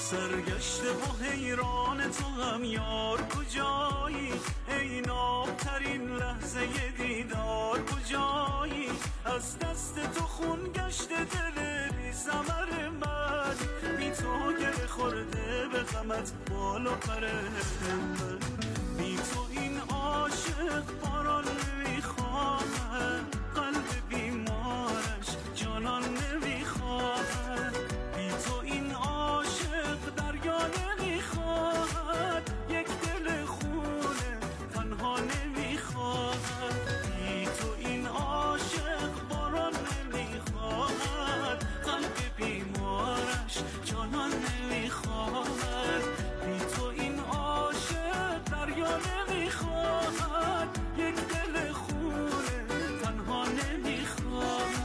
سرگشته و حیران تو هم یار کجایی، ای نابترین لحظه دیدار کجایی، از دست تو خون گشته دل بی ثمر من، بی تو گره خورده به غمت بال و پر من، بی تو این عاشق باران نمیخواهد، قلب بیمارش جانان نمیخواهد، بی تو این عاشق دریا نمیخواهد، یک دل خونه تنها نمیخواهد، بی تو این عاشق باران نمیخواهد، قلب بیمارش جانان نمیخواهد، بی تو این عاشق دریا نمیخواهد، یک دل خونه تنها نمیخواهد.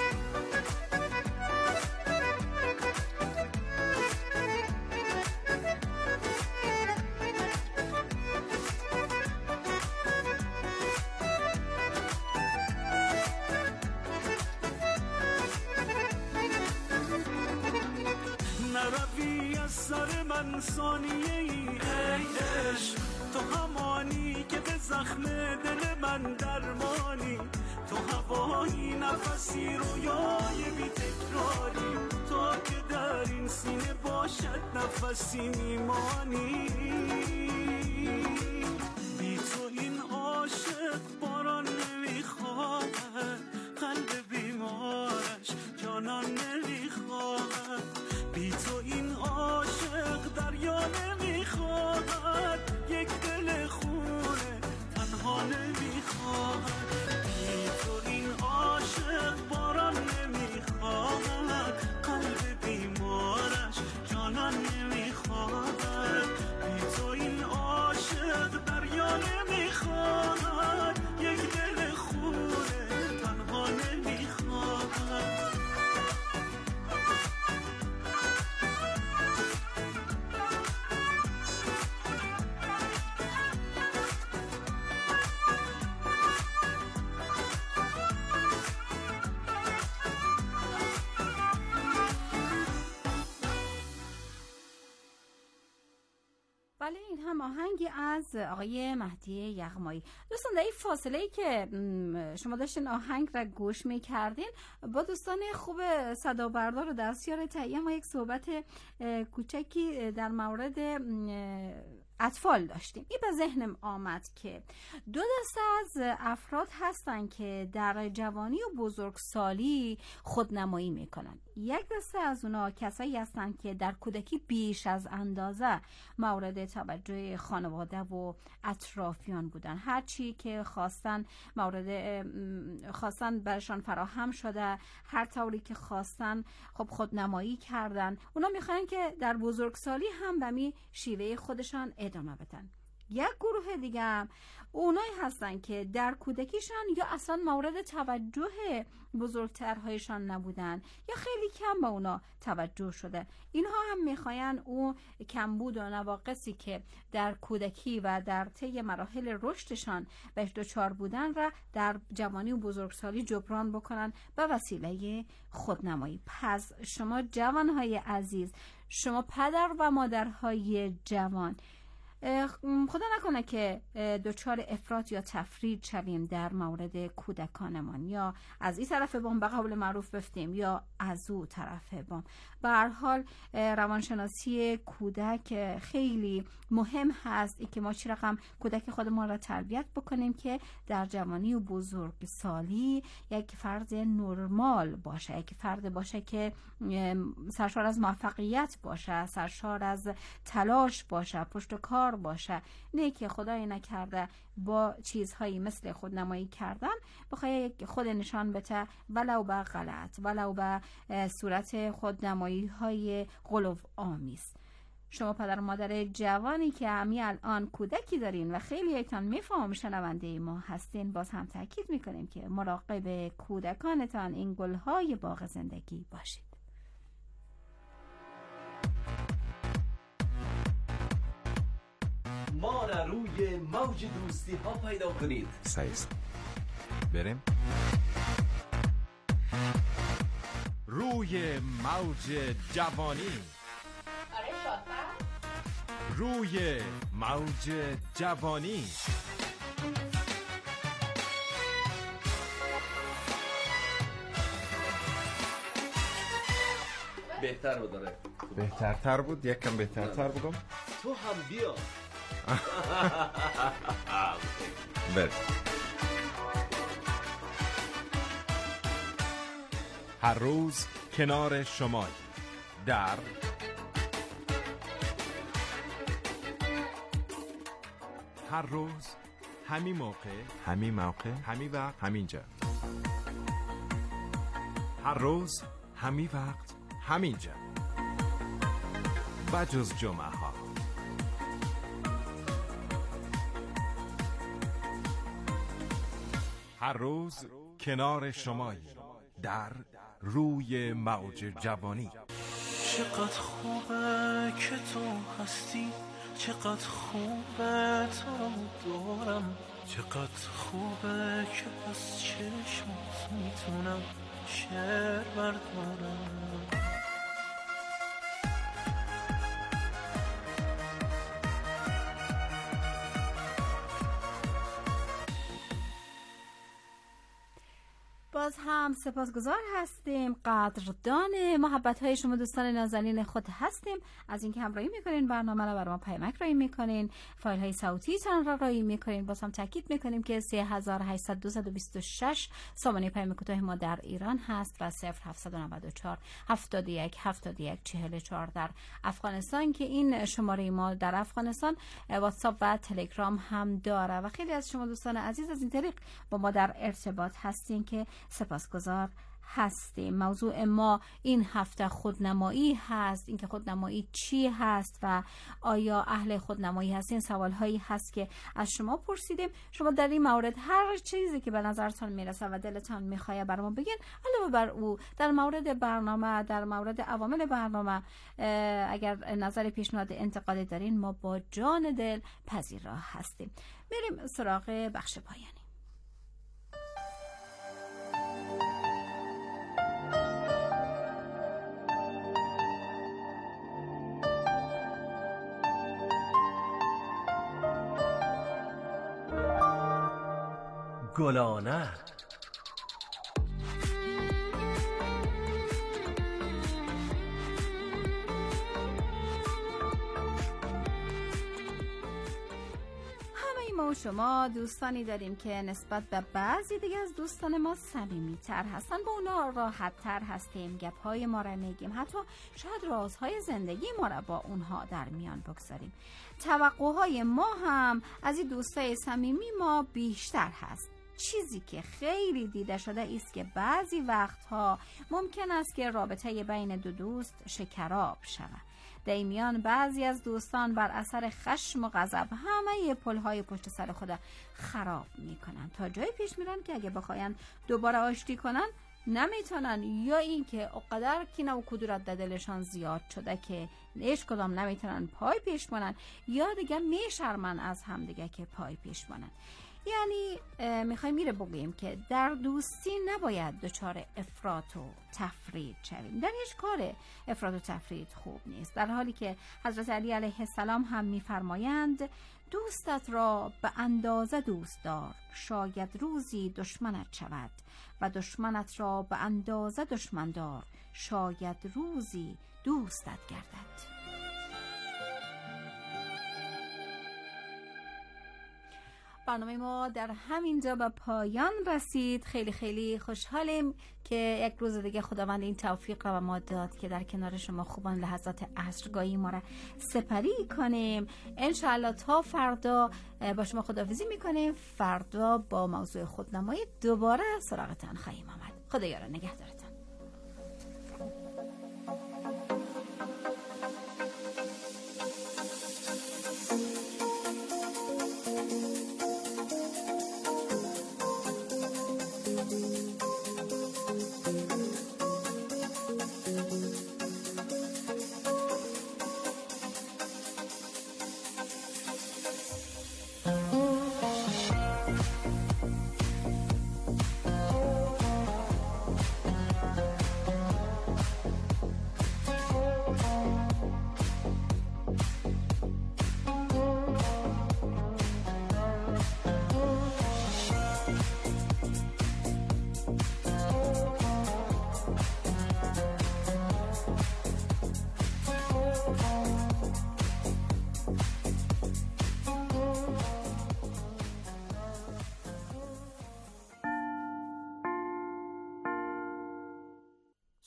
نروی از سر من ثانیه ای عشق، تو همانی که به زخم دل من درمانی، تو هوایی نفسی رویای بی تکراری، تا که در این سینه باشد نفسی میمانی، بی تو این عاشق باران نمیخواهد، قلب بیمارش جانان نمیخواهد، بی تو این عاشق دریا نمیخواهد، یک دل خونه تنها نمیخواهد، بی تو این عاشق باران نمیخواهد، قلب بیمارش جانان نمیخواهد، بی تو این عاشق دریا نمیخواهد، یک دل خونه تنها نمیخواهد. بله، این هم آهنگی از آقای مهدی یغمایی. دوستان، در این فاصله‌ای که شما داشتین آهنگ را گوش می‌کردین، با دوستان خوب صدابردار و دستیار تهیه ما یک صحبت کوچکی در مورد اطفال داشتیم. این به ذهنم آمد که دو دسته از افراد هستن که در جوانی و بزرگسالی خودنمایی میکنن. یک دسته از اونا کسایی هستن که در کودکی بیش از اندازه مورد توجه خانواده و اطرافیان بودن. هر چی که خواستن برشان فراهم شده، هر طوری که خواستن خب خودنمایی کردن. اونا میخوان که در بزرگسالی هم به می شیوه خودشان ادامه بدن. یک گروه دیگه هم اونایی هستن که در کودکیشان یا اصلا مورد توجه بزرگترهایشان نبودن یا خیلی کم به اونا توجه شده. اینها هم میخواین اون کمبود و نواقصی که در کودکی و در طی مراحل رشدشان بهش دچار بودن را در جوانی و بزرگسالی جبران بکنن به وسیله خودنمایی. پس شما جوانهای عزیز، شما پدر و مادرهای جوان، خدا نکنه که دچار افراط یا تفرید شویم در مورد کودکانمان، یا از این طرف بام به قول معروف بفتیم یا از او طرف بام. به هر حال روانشناسی کودک خیلی مهم هست، ای که ما چی رقم کودک خودمان را تربیت بکنیم که در جوانی و بزرگسالی یک فرد نرمال باشه، یک فرد باشه که سرشار از موفقیت باشه، سرشار از تلاش باشه، پشت کار باشه، نه که خدای نکرده با چیزهایی مثل خودنمایی کردن بخواه خود نشان بده، ولو به غلط، ولو به صورت خودنمایی های غلو آمیز. شما پدر و مادر جوانی که همی الان کودکی دارین و خیلی ایتان میفهم شنونده ما هستین، باز هم تاکید میکنیم که مراقب کودکانتان، این گلهای باغ زندگی باشید. ما را روی موج دوستی ها پیدا کنید. سایز بریم روی موج جوانی. آره روی موج جوانی. بهتر بود داره. بهترتر بود، یک کم بهترتر بگم. تو هم بیا. بله. هر روز کنار شمایی در هر روز همین موقع همین وقت همینجا. هر روز همین وقت همینجا بجز جمعه ها. هر روز کنار شمایی در روی موج جوانی. چقدر خوبه که تو هستی، چقدر خوبه تو دارم، چقدر خوبه که از چشمات میتونم شعر بردارم. باز هم سپاسگزار هستیم، قدردان محبت های شما دوستان نازنین خود هستیم از اینکه همراهی میکنین، برنامه رو برای ما پیامک راهی میکنین، فایل های صوتی تان را راهی میکنین. باز هم تاکید میکنیم که 3826 سامانه پیام کوتاه ما در ایران هست و 0794 71 71 44 در افغانستان که این شماره ما در افغانستان واتساپ و تلگرام هم داره و خیلی از شما دوستان عزیز از این طریق با ما در ارتباط هستین که سپاسگزار هستیم. موضوع ما این هفته خودنمایی هست. اینکه خودنمایی چی هست و آیا اهل خودنمایی هستین، سوال هایی هست که از شما پرسیدیم. شما در این مورد هر چیزی که به نظرتان میرسه و دلتان میخواد بر ما بگین. علاوه بر او در مورد برنامه، در مورد عوامل برنامه اگر نظر پیشنهاد انتقادی دارین ما با جان دل پذیرا هستیم. میریم سراغ بخش پایانی. گلانه ما و شما دوستانی داریم که نسبت به بعضی دیگه از دوستان ما صمیمی‌تر هستن، با اونا راحت‌تر هستیم، گپ‌های ما را میگیم، حتی شاید رازهای زندگی ما را با اونها در میان بگذاریم. توقعهای ما هم از این دوستای صمیمی ما بیشتر هست. چیزی که خیلی دیده شده است که بعضی وقتها ممکن است که رابطه بین دو دوست شکراب شود. در میان بعضی از دوستان بر اثر خشم و غضب همه پل‌های پشت سر خود خراب میکنن، تا جایی پیش میرن که اگه بخواین دوباره آشتی کنن نمیتونن، یا اینکه اقدر کینه و کدورت در دلشان زیاد شده که هیچ کدام نمیتونن پای پیش کنن، یا دیگه میشرمن از هم دیگه که پای پیش کنن. یعنی میخوایم میره بگوییم که در دوستی نباید دچار افراط و تفرید شویم. در هیچ کار افراط و تفرید خوب نیست، در حالی که حضرت علی علیه السلام هم میفرمایند دوستت را به اندازه دوست دار، شاید روزی دشمنت شود، و دشمنت را به اندازه دشمن دار، شاید روزی دوستت گردد. برنامه ما در همین جا به پایان رسید. خیلی خیلی خوشحالیم که یک روز دیگه خداوند این توفیق را به ما داد که در کنار شما خوبان لحظات عصرگاهی ما را سپری کنیم. انشاءالله تا فردا با شما خداحافظی میکنیم. فردا با موضوع خودنمایی دوباره سراغتان خواهیم آمد. خدا یار نگهدارتان.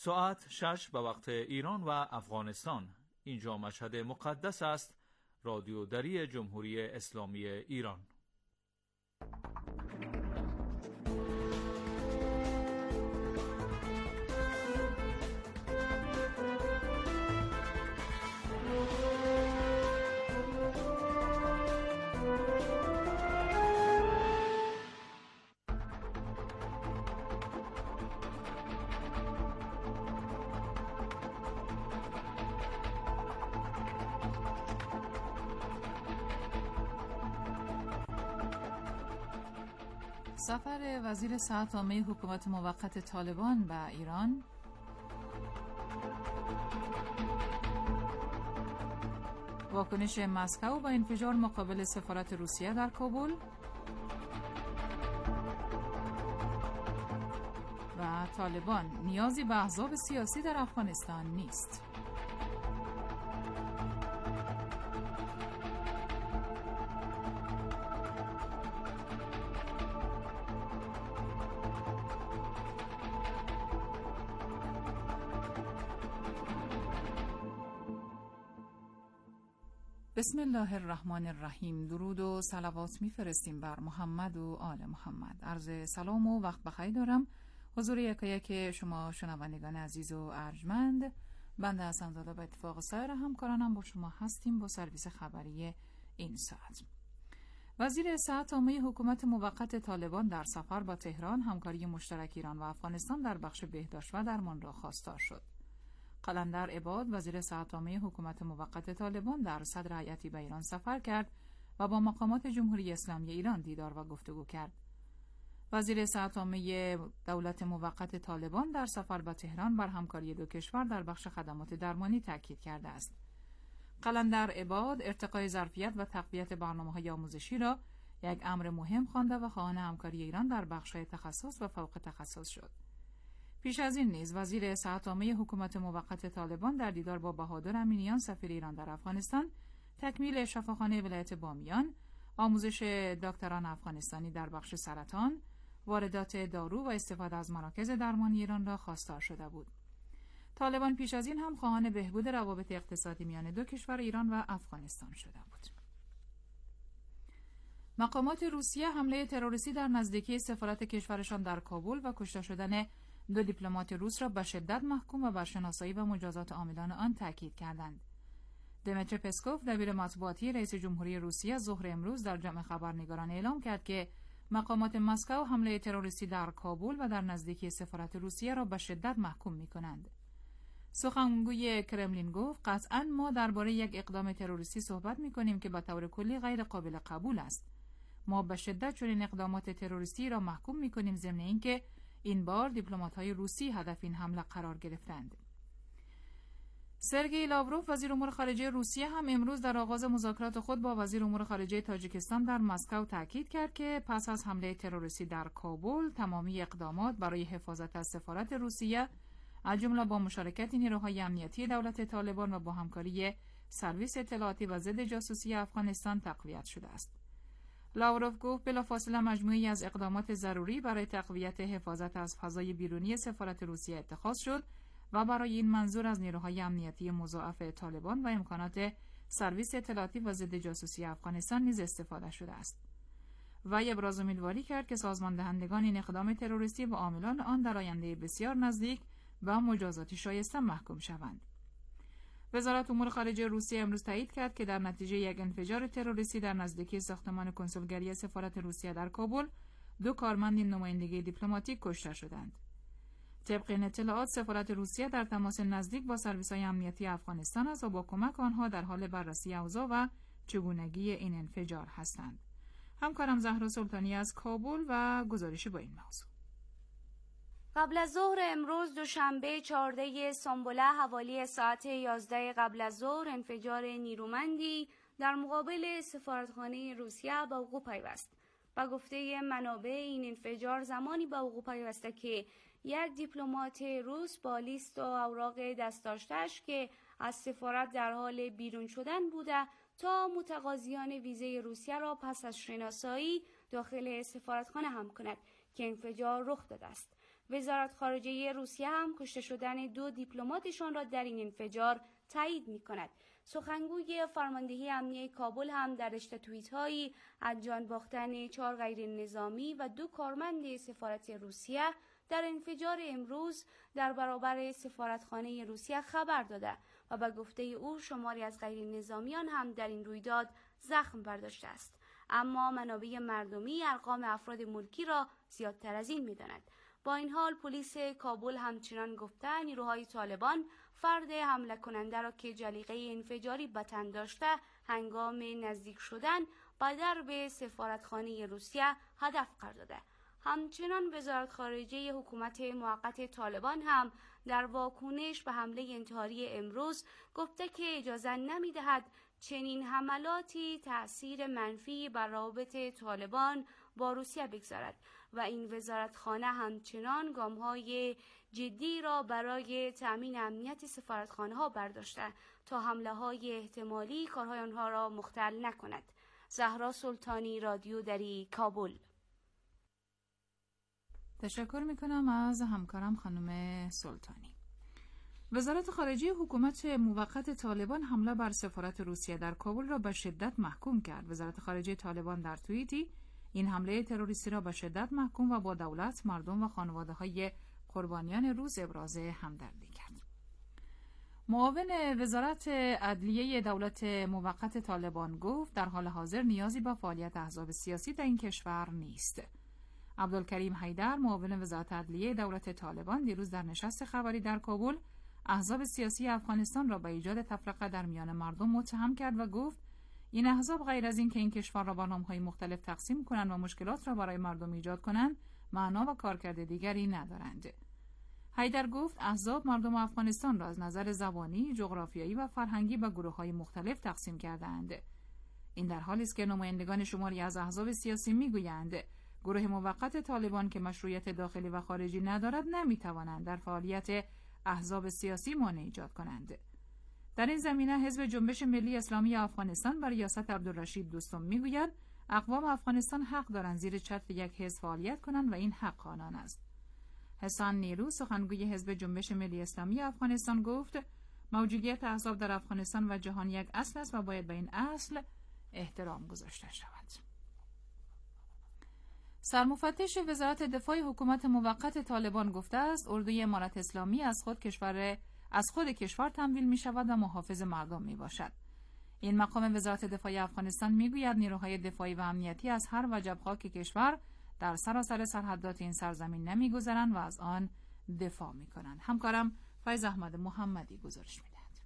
ساعت 6 به وقت ایران و افغانستان. اینجا مشهد مقدس است، رادیو دری جمهوری اسلامی ایران. سفر وزیر صحت عامه حکومت موقت طالبان به ایران، واکنش مسکو به انفجار مقابل سفارت روسیه در کابل و طالبان نیازی به احزاب سیاسی در افغانستان نیست. بسم الله الرحمن الرحیم. درود و صلوات میفرستیم بر محمد و آل محمد. عرض سلام و وقت بخیر دارم حضور یکایک شما شنوندگان عزیز و ارجمند. بنده حسن‌زاده به اتفاق سایر همکارانم با شما هستیم با سرویس خبری این ساعت. وزیر صحت عامه حکومت موقت طالبان در سفر با تهران همکاری مشترک ایران و افغانستان در بخش بهداشت و درمان را خواستار شد. قلندر عباد وزیر صحت عامه حکومت موقت طالبان در صدر هیئتی به ایران سفر کرد و با مقامات جمهوری اسلامی ایران دیدار و گفتگو کرد. وزیر صحت عامه دولت موقت طالبان در سفر به تهران بر همکاری دو کشور در بخش خدمات درمانی تاکید کرده است. قلندر عباد ارتقای ظرفیت و تقویت برنامه‌های آموزشی را یک امر مهم خوانده و خواهان همکاری ایران در بخش‌های تخصص و فوق تخصص شد. پیش از این نیز وزیر صحت عامه حکومت موقت طالبان در دیدار با بهادر امینیان سفیر ایران در افغانستان، تکمیل شفاخانه ولایت بامیان، آموزش دکتران افغانستانی در بخش سرطان، واردات دارو و استفاده از مراکز درمانی ایران را خواستار شده بود. طالبان پیش از این هم خواهان بهبود روابط اقتصادی میان دو کشور ایران و افغانستان شده بود. مقامات روسیه حمله تروریستی در نزدیکی سفارت کشورشان در کابل و کشته شدن دو دیپلمات روس را به شدت محکوم و بر شناسایی و مجازات عاملان آن تاکید کردند. دمیتری پسکوف دبیر مطبوعاتی رئیس جمهوری روسیه ظهر امروز در جمع خبرنگاران اعلام کرد که مقامات مسکو حمله تروریستی در کابل و در نزدیکی سفارت روسیه را به شدت محکوم می‌کنند. سخنگوی کرملین گفت قطعاً ما درباره یک اقدام تروریستی صحبت می‌کنیم که به طور کلی غیر قابل قبول است. ما به شدت چنین اقدامات تروریستی را محکوم می‌کنیم، ضمن اینکه این بار دیپلمات‌های روسی هدف این حمله قرار گرفتند. سرگئی لاوروف وزیر امور خارجه روسیه هم امروز در آغاز مذاکرات خود با وزیر امور خارجه تاجیکستان در مسکو تاکید کرد که پس از حمله تروریستی در کابل تمامی اقدامات برای حفاظت از سفارت روسیه از جمله با مشارکت نیروهای امنیتی دولت طالبان و با همکاری سرویس اطلاعاتی و ضد جاسوسی افغانستان تقویت شده است. لاوروف گفت بلافاصله مجموعه‌ای از اقدامات ضروری برای تقویت حفاظت از فضای بیرونی سفارت روسیه اتخاذ شد و برای این منظور از نیروهای امنیتی مضاعف طالبان و امکانات سرویس اطلاعاتی و ضد جاسوسی افغانستان نیز استفاده شده است. وی ابراز امیدواری کرد که سازمان دهندگان این اقدام تروریستی و عاملان آن در آینده بسیار نزدیک و مجازاتی شایسته محکوم شوند. وزارت امور خارجه روسیه امروز تایید کرد که در نتیجه یک انفجار تروریستی در نزدیکی ساختمان کنسولگری سفارت روسیه در کابل 2 کارمند نمایندگی دیپلماتیک کشته شدند. طبق این اطلاعات سفارت روسیه در تماس نزدیک با سرویس‌های امنیتی افغانستان است و با کمک آنها در حال بررسی اوضاع و چگونگی این انفجار هستند. همکارم زهرا سلطانی از کابل و گزارشی با این موضوع. قبل از ظهر امروز دوشنبه 14 سنبله حوالی ساعت 11 قبل از ظهر انفجار نیرومندی در مقابل سفارتخانه روسیه به وقوع پیوست. با گفته منابع این انفجار زمانی به وقوع پیوسته که یک دیپلمات روس با لیست و اوراق دستداشتش که از سفارت در حال بیرون شدن بوده تا متقاضیان ویزه روسیه را پس از شناسایی داخل سفارتخانه هم کند که انفجار رخ داده است. وزارت خارجه روسیه هم کشته شدن 2 دیپلماتشان را در این انفجار تایید می‌کند. سخنگوی فرماندهی امنیه کابل هم در رشته توییت‌هایی از جان باختن 4 غیر نظامی و 2 کارمند سفارت روسیه در انفجار امروز در برابر سفارتخانه روسیه خبر داده و به گفته او شماری از غیر نظامیان هم در این رویداد زخم برداشته است. اما منابع مردمی ارقام افراد ملکی را زیادتر از این می‌داند. با این حال پلیس کابل همچنان گفته نیروهای طالبان فرد حمله کننده را که جلیقه انفجاری به تن داشته هنگام نزدیک شدن به درب سفارتخانه روسیه هدف قرار داده. همچنان وزارت خارجه حکومت موقت طالبان هم در واکنش به حمله انتحاری امروز گفته که اجازه نمی‌دهد چنین حملاتی تأثیر منفی بر روابط طالبان با روسیه بگذارد و این وزارتخانه همچنان گام‌های جدی را برای تأمین امنیت سفارتخانه‌ها برداشته تا حمله‌های احتمالی کارهای آنها را مختل نکند. زهرا سلطانی، رادیو دری، کابل. تشکر میکنم از همکارم خانم سلطانی. وزارت خارجه حکومت موقت طالبان حمله بر سفارت روسیه در کابل را به شدت محکوم کرد. وزارت خارجه طالبان در توییتی این حمله تروریستی را به شدت محکوم و با دولت، مردم و خانواده‌های قربانیان روز ابراز همدردی کرد. معاون وزارت عدلیه دولت موقت طالبان گفت در حال حاضر نیازی به فعالیت احزاب سیاسی در این کشور نیست. عبدالکریم حیدر، معاون وزارت عدلیه دولت طالبان، دیروز در نشست خبری در کابل احزاب سیاسی افغانستان را به ایجاد تفرقه در میان مردم متهم کرد و گفت این احزاب غیر از این که این کشور را به نام‌های مختلف تقسیم کنند و مشکلات را برای مردم ایجاد کنند، معنا و کارکرد دیگری ندارند. حیدر گفت احزاب مردم افغانستان را از نظر زبانی، جغرافیایی و فرهنگی به گروه‌های مختلف تقسیم کرده‌اند. این در حالی است که نمایندگان شماری از احزاب سیاسی می‌گویند گروه موقت طالبان که مشروعیت داخلی و خارجی ندارد نمی‌توانند در فعالیت احزاب سیاسی مانع ایجاد کنند. در این زمینه حزب جنبش ملی اسلامی افغانستان بر ریاست عبدالرشید دوستم میگوید اقوام افغانستان حق دارند زیر چتر یک حزب فعالیت کنند و این حق آنان است. حسن نیرو، سخنگوی حزب جنبش ملی اسلامی افغانستان، گفت موجودیت احزاب در افغانستان و جهان یک اصل است و باید به این اصل احترام گذاشته شود. سرمفتش وزارت دفاع حکومت موقت طالبان گفته است اردوی امارت اسلامی از خود کشور تمویل می شود و محافظ مردم می باشد. این مقام وزارت دفاع افغانستان می گوید نیروهای دفاعی و امنیتی از هر وجب خاک کشور در سراسر سرحدات این سرزمین نمی گذرند و از آن دفاع می کنند. همکارم فیض احمد محمدی گزارش می دهد.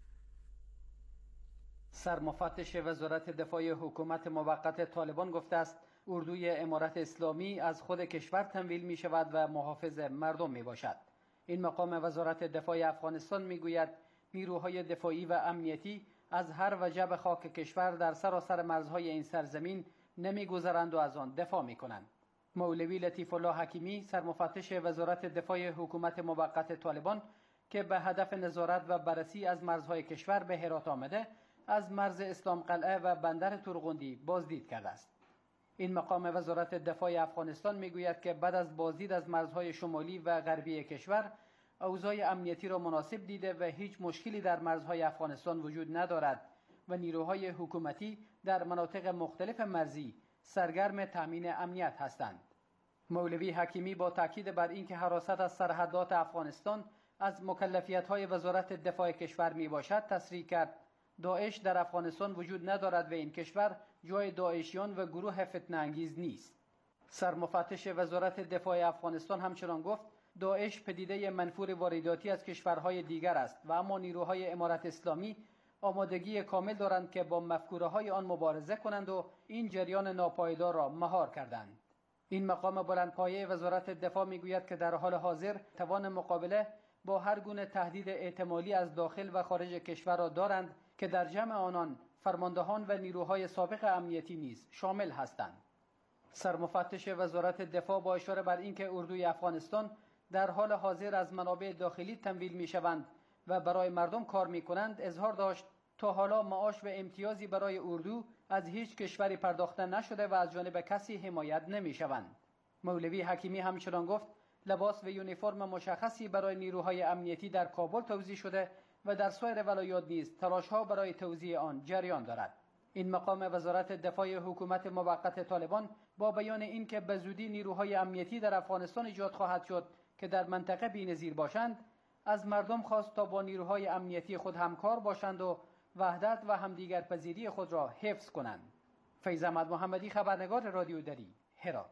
سرمفتش وزارت دفاع حکومت موقت طالبان گفته است اردوی امارت اسلامی از خود کشور تمویل می شود و محافظ مردم می باشد. این مقام وزارت دفاع افغانستان می گوید نیروهای دفاعی و امنیتی از هر وجب خاک کشور در سراسر مرزهای این سرزمین نمی گذرند و از آن دفاع می کنند. مولوی لطیف الله حکیمی، سرمفتش وزارت دفاع حکومت موقت طالبان که به هدف نظارت و بررسی از مرزهای کشور به هرات آمده، از مرز اسلام قلعه و بندر تورغوندی بازدید کرده است. این مقام وزارت دفاع افغانستان میگوید که بعد از بازدید از مرزهای شمالی و غربی کشور، اوضاع امنیتی را مناسب دیده و هیچ مشکلی در مرزهای افغانستان وجود ندارد و نیروهای حکومتی در مناطق مختلف مرزی سرگرم تامین امنیت هستند. مولوی حکیمی با تاکید بر اینکه حراست از سرحدات افغانستان از مکلفیت‌های وزارت دفاع کشور میباشد، تصریح کرد داعش در افغانستان وجود ندارد و این کشور جای داعشیان و گروه فتنه انگیز نیست. سرمفتش وزارت دفاع افغانستان همچنان گفت داعش پدیده منفور وارداتی از کشورهای دیگر است و اما نیروهای امارت اسلامی آمادگی کامل دارند که با مفکوره‌های آن مبارزه کنند و این جریان ناپایدار را مهار کردند. این مقام بلندپایه وزارت دفاع میگوید که در حال حاضر توان مقابله با هر گونه تهدید احتمالی از داخل و خارج کشور را دارند که در جمع آنان فرماندهان و نیروهای سابق امنیتی نیز شامل هستند. سرمفتش وزارت دفاع با اشاره بر اینکه اردوی افغانستان در حال حاضر از منابع داخلی تمویل می‌شوند و برای مردم کار می‌کنند، اظهار داشت تا حالا معاش و امتیازی برای اردو از هیچ کشوری پرداخته نشده و از جانب کسی حمایت نمی‌شوند. مولوی حکیمی همچنان گفت لباس و یونیفرم مشخصی برای نیروهای امنیتی در کابل توزیع شده و در سایر ولایات نیز تلاش‌ها برای توزیع آن جریان دارد. این مقام وزارت دفاع حکومت موقت طالبان با بیان اینکه به زودی نیروهای امنیتی در افغانستان ایجاد خواهد شد که در منطقه بی‌نظیر باشند، از مردم خواست تا با نیروهای امنیتی خود همکار باشند و وحدت و همدیگرپذیری خود را حفظ کنند. فیض احمد محمدی، خبرنگار رادیو دری، هرات.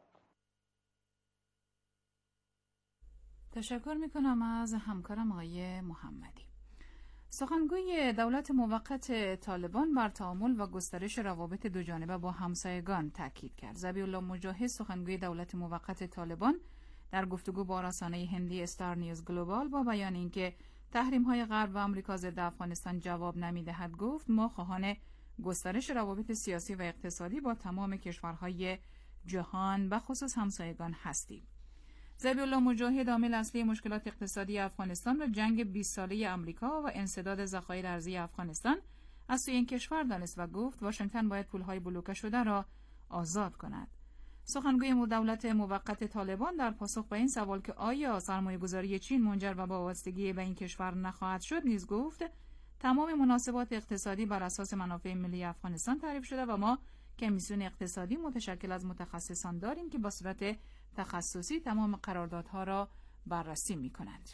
تشکر میکنم از همکارم آقای محمدی. سخنگوی دولت موقت طالبان بر تعامل و گسترش روابط دوجانبه با همسایگان تاکید کرد. ذبیح الله مجاهد، سخنگوی دولت موقت طالبان، در گفتگو با رسانه هندی استار نیوز گلوبال با بیان اینکه تحریم‌های غرب و آمریکا ضد افغانستان جواب نمی‌دهد گفت: ما خواهان گسترش روابط سیاسی و اقتصادی با تمام کشورهای جهان و خصوص همسایگان هستیم. ذبیح الله مجاهد عامل اصلی مشکلات اقتصادی افغانستان را جنگ 20 ساله آمریکا و انسداد ذخایر ارزی افغانستان از سوی این کشور دانست و گفت واشنگتن باید پولهای بلوکه شده را آزاد کند. سخنگوی دولت موقت طالبان در پاسخ به این سوال که آیا سرمایه‌گذاری چین منجر به وابستگی به این کشور نخواهد شد نیز گفت تمام مناسبات اقتصادی بر اساس منافع ملی افغانستان تعریف شده و ما کمیسیون اقتصادی متشکل از متخصصان داریم که با صورت تخصصی تمام قراردادها را بررسی می‌کنند.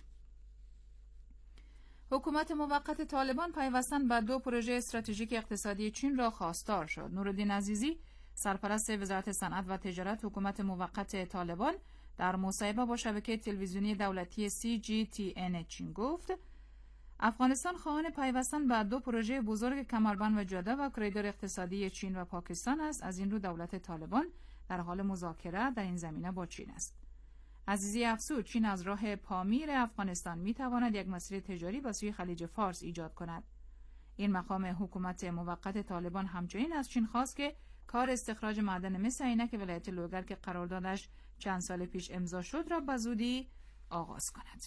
حکومت موقت طالبان پیوستن به 2 پروژه استراتژیک اقتصادی چین را خواستار شد. نورالدین عزیزی، سرپرست وزارت صنعت و تجارت حکومت موقت طالبان، در مصاحبه با شبکه تلویزیونی دولتی CGTN چین گفت افغانستان خواهان پیوستن به 2 پروژه بزرگ کمربند و جاده و کریدور اقتصادی چین و پاکستان است. از این رو دولت طالبان در حال مذاکره در این زمینه با چین است. عزیزی افزود چین از راه پامیر افغانستان می تواند یک مسیر تجاری به سوی خلیج فارس ایجاد کند. این مقام حکومت موقت طالبان همچنین از چین خواست که کار استخراج معدن مس عینک ولایت لوگر که قراردادش چند سال پیش امضا شد را به زودی آغاز کند.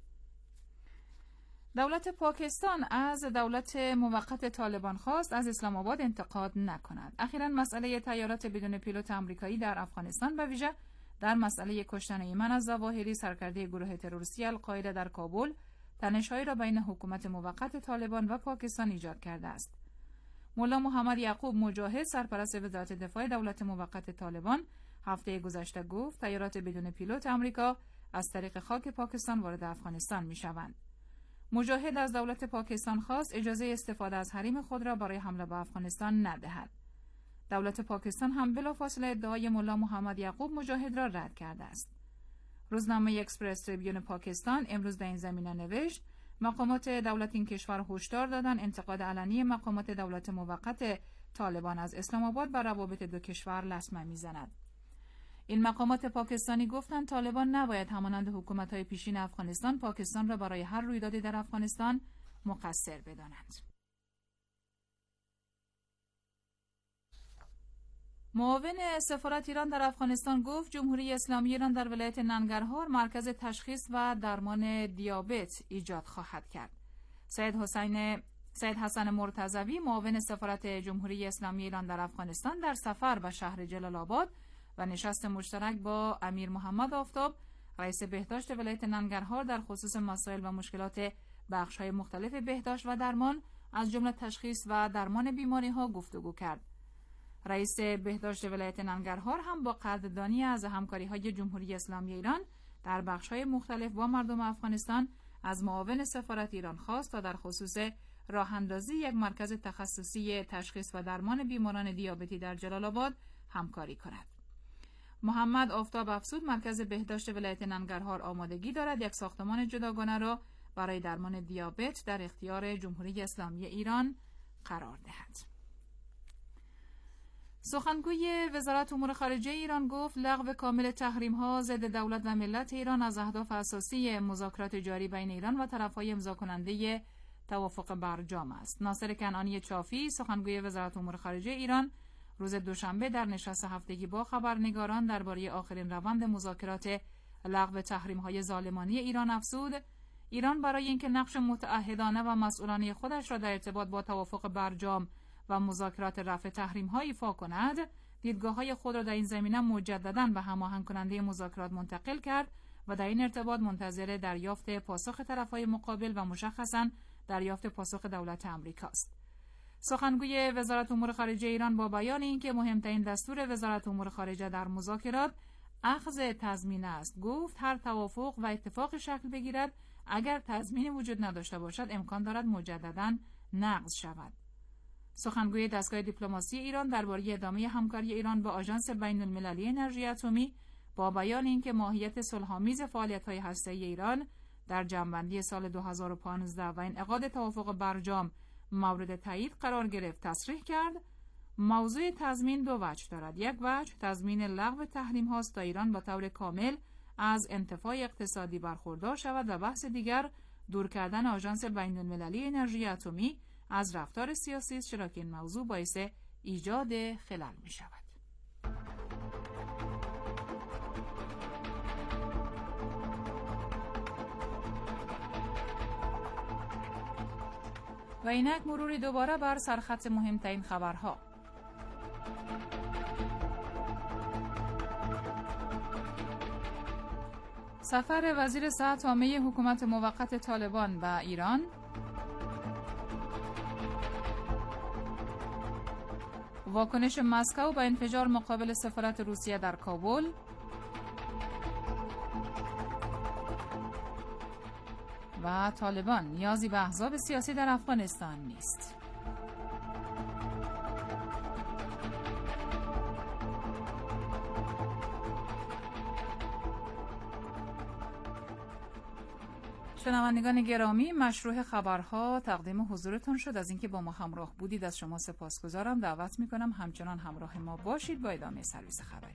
دولت پاکستان از دولت موقت طالبان خواست از اسلام آباد انتقاد نکند. اخیراً مسئله طیارات بدون پیلوت آمریکایی در افغانستان به ویژه در مسئله کشتن ایمن الظواهری سرکرده گروه تروریستی القاعده در کابل تنش‌هایی را بین حکومت موقت طالبان و پاکستان ایجاد کرده است. مولا محمد یعقوب مجاهد، سرپرست وزارت دفاع دولت موقت طالبان، هفته گذشته گفت طیارات بدون پیلوت آمریکا از طریق خاک پاکستان وارد افغانستان می‌شوند. مجاهد از دولت پاکستان خواست اجازه استفاده از حریم خود را برای حمله به افغانستان ندهد. دولت پاکستان هم بلافاصله ادعای مولا محمد یعقوب مجاهد را رد کرده است. روزنامه اکسپرس تریبیون پاکستان امروز در این زمینه نوشت مقامات دولت این کشور هشدار دادند انتقاد علنی مقامات دولت موقت طالبان از اسلام آباد بر روابط 2 کشور لطمه میزند. این مقامات پاکستانی گفتند طالبان نباید همانند حکومت‌های پیشین افغانستان پاکستان را برای هر رویدادی در افغانستان مقصر بدانند. معاون سفارت ایران در افغانستان گفت جمهوری اسلامی ایران در ولایت ننگرهار مرکز تشخیص و درمان دیابت ایجاد خواهد کرد. سید حسن مرتضوی، معاون سفارت جمهوری اسلامی ایران در افغانستان، در سفر به شهر جلال آباد و نشست مشترک با امیر محمد آفتاب، رئیس بهداشت ولایت ننگرهار در خصوص مسائل و مشکلات بخش‌های مختلف بهداشت و درمان از جمله تشخیص و درمان بیماری‌ها گفتگو کرد. رئیس بهداشت ولایت ننگرهار هم با قدردانی از همکاری‌های جمهوری اسلامی ایران در بخش‌های مختلف با مردم افغانستان از معاون سفارت ایران خواست تا در خصوص راه‌اندازی یک مرکز تخصصی تشخیص و درمان بیماران دیابتی در جلال آباد همکاری کند. محمد آفتاب افزود مرکز بهداشت ولایت ننگرهار آمادگی دارد یک ساختمان جداگانه را برای درمان دیابت در اختیار جمهوری اسلامی ایران قرار دهد. سخنگوی وزارت امور خارجه ایران گفت لغو کامل تحریم‌ها ضد دولت و ملت ایران از اهداف اساسی مذاکرات جاری بین ایران و طرف‌های امضا کننده توافق برجام است. ناصر کنعانی چافی، سخنگوی وزارت امور خارجه ایران، روز دوشنبه در نشست هفتگی با خبرنگاران درباره آخرین روند مذاکرات لغو تحریم‌های ظالمانه ایران افزود ایران برای اینکه نقش متعهدانه و مسئولانه خودش را در ارتباط با توافق برجام و مذاکرات رفع تحریم‌ها ایفا کند، دیدگاه‌های خود را در این زمینه مجدداً به هماهنگ کننده مذاکرات منتقل کرد و در این ارتباط منتظر دریافت پاسخ طرف‌های مقابل و مشخصاً دریافت پاسخ دولت آمریکاست. سخنگوی وزارت امور خارجه ایران با بیان اینکه مهمترین دستور وزارت امور خارجه در مذاکرات اخذ تضمین است، گفت هر توافق و اتفاق شکل بگیرد اگر تضمینی وجود نداشته باشد امکان دارد مجدداً نقض شود. سخنگوی دستگاه دیپلماسی ایران درباره ادامه همکاری ایران با آژانس بین‌المللی انرژی اتمی با بیان اینکه ماهیت صلح‌آمیز فعالیت‌های هسته‌ای ایران در جمع‌بندی سال 2015 و انعقاد توافق برجام مورد تایید قرار گرفت تصریح کرد موضوع تضمین دو وجه دارد. یک وجه تضمین لغو تحریم هاست تا ایران با طور کامل از انتفاع اقتصادی برخوردار شود و بحث دیگر دور کردن آژانس بین‌المللی انرژی اتمی از رفتار سیاسی است، چرا که این موضوع باعث ایجاد خلل می شود. و اینک مروری دوباره بر سرخط مهمترین خبرها. سفر وزیر صحت عامه حکومت موقت طالبان به ایران، واکنش مسکو به انفجار مقابل سفارت روسیه در کابل، و طالبان نیازی به احزاب سیاسی در افغانستان نیست. شنوندگان گرامی، مشروع خبرها تقدیم حضورتان شد. از اینکه با ما همراه بودید از شما سپاسگزارم. دعوت میکنم همچنان همراه ما باشید با ادامه سرویس خبری.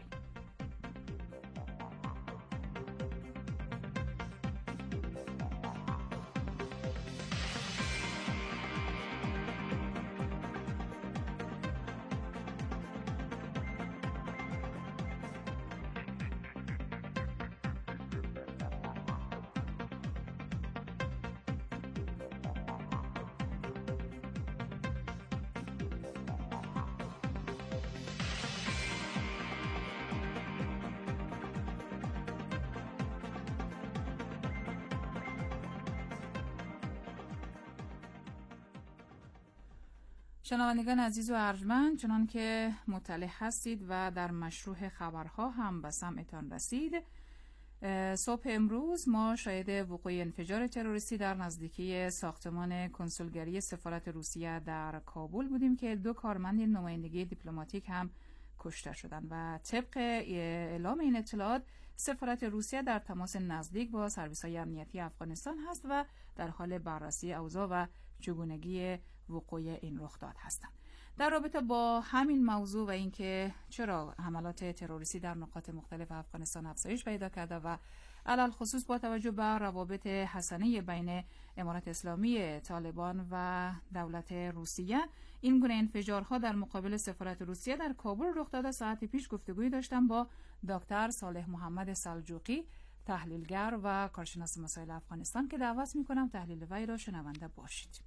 شنوندگان عزیز و ارجمند، چنان که مطلع هستید و در مشروع خبرها هم به سمعتان رسید، صبح امروز ما شاهد وقوع انفجار تروریستی در نزدیکی ساختمان کنسولگری سفارت روسیه در کابل بودیم که 2 کارمند نمایندگی دیپلماتیک هم کشته شدند و طبق اعلام این اطلاعات سفارت روسیه در تماس نزدیک با سرویس‌های امنیتی افغانستان هست و در حال بررسی اوضاع و چگونگی وقوع این رخداد هستند. در رابطه با همین موضوع و اینکه چرا حملات تروریستی در نقاط مختلف افغانستان افزایش پیدا کرده و علل خصوص با توجه به روابط حسنه بین امارت اسلامی طالبان و دولت روسیه این گونه انفجارها در مقابل سفارت روسیه در کابل رخ داده، ساعت پیش گفتگویی داشتم با دکتر صالح محمد سلجوقی، تحلیلگر و کارشناس مسائل افغانستان که دعوت می‌کنم تحلیل وی را شنونده باشید.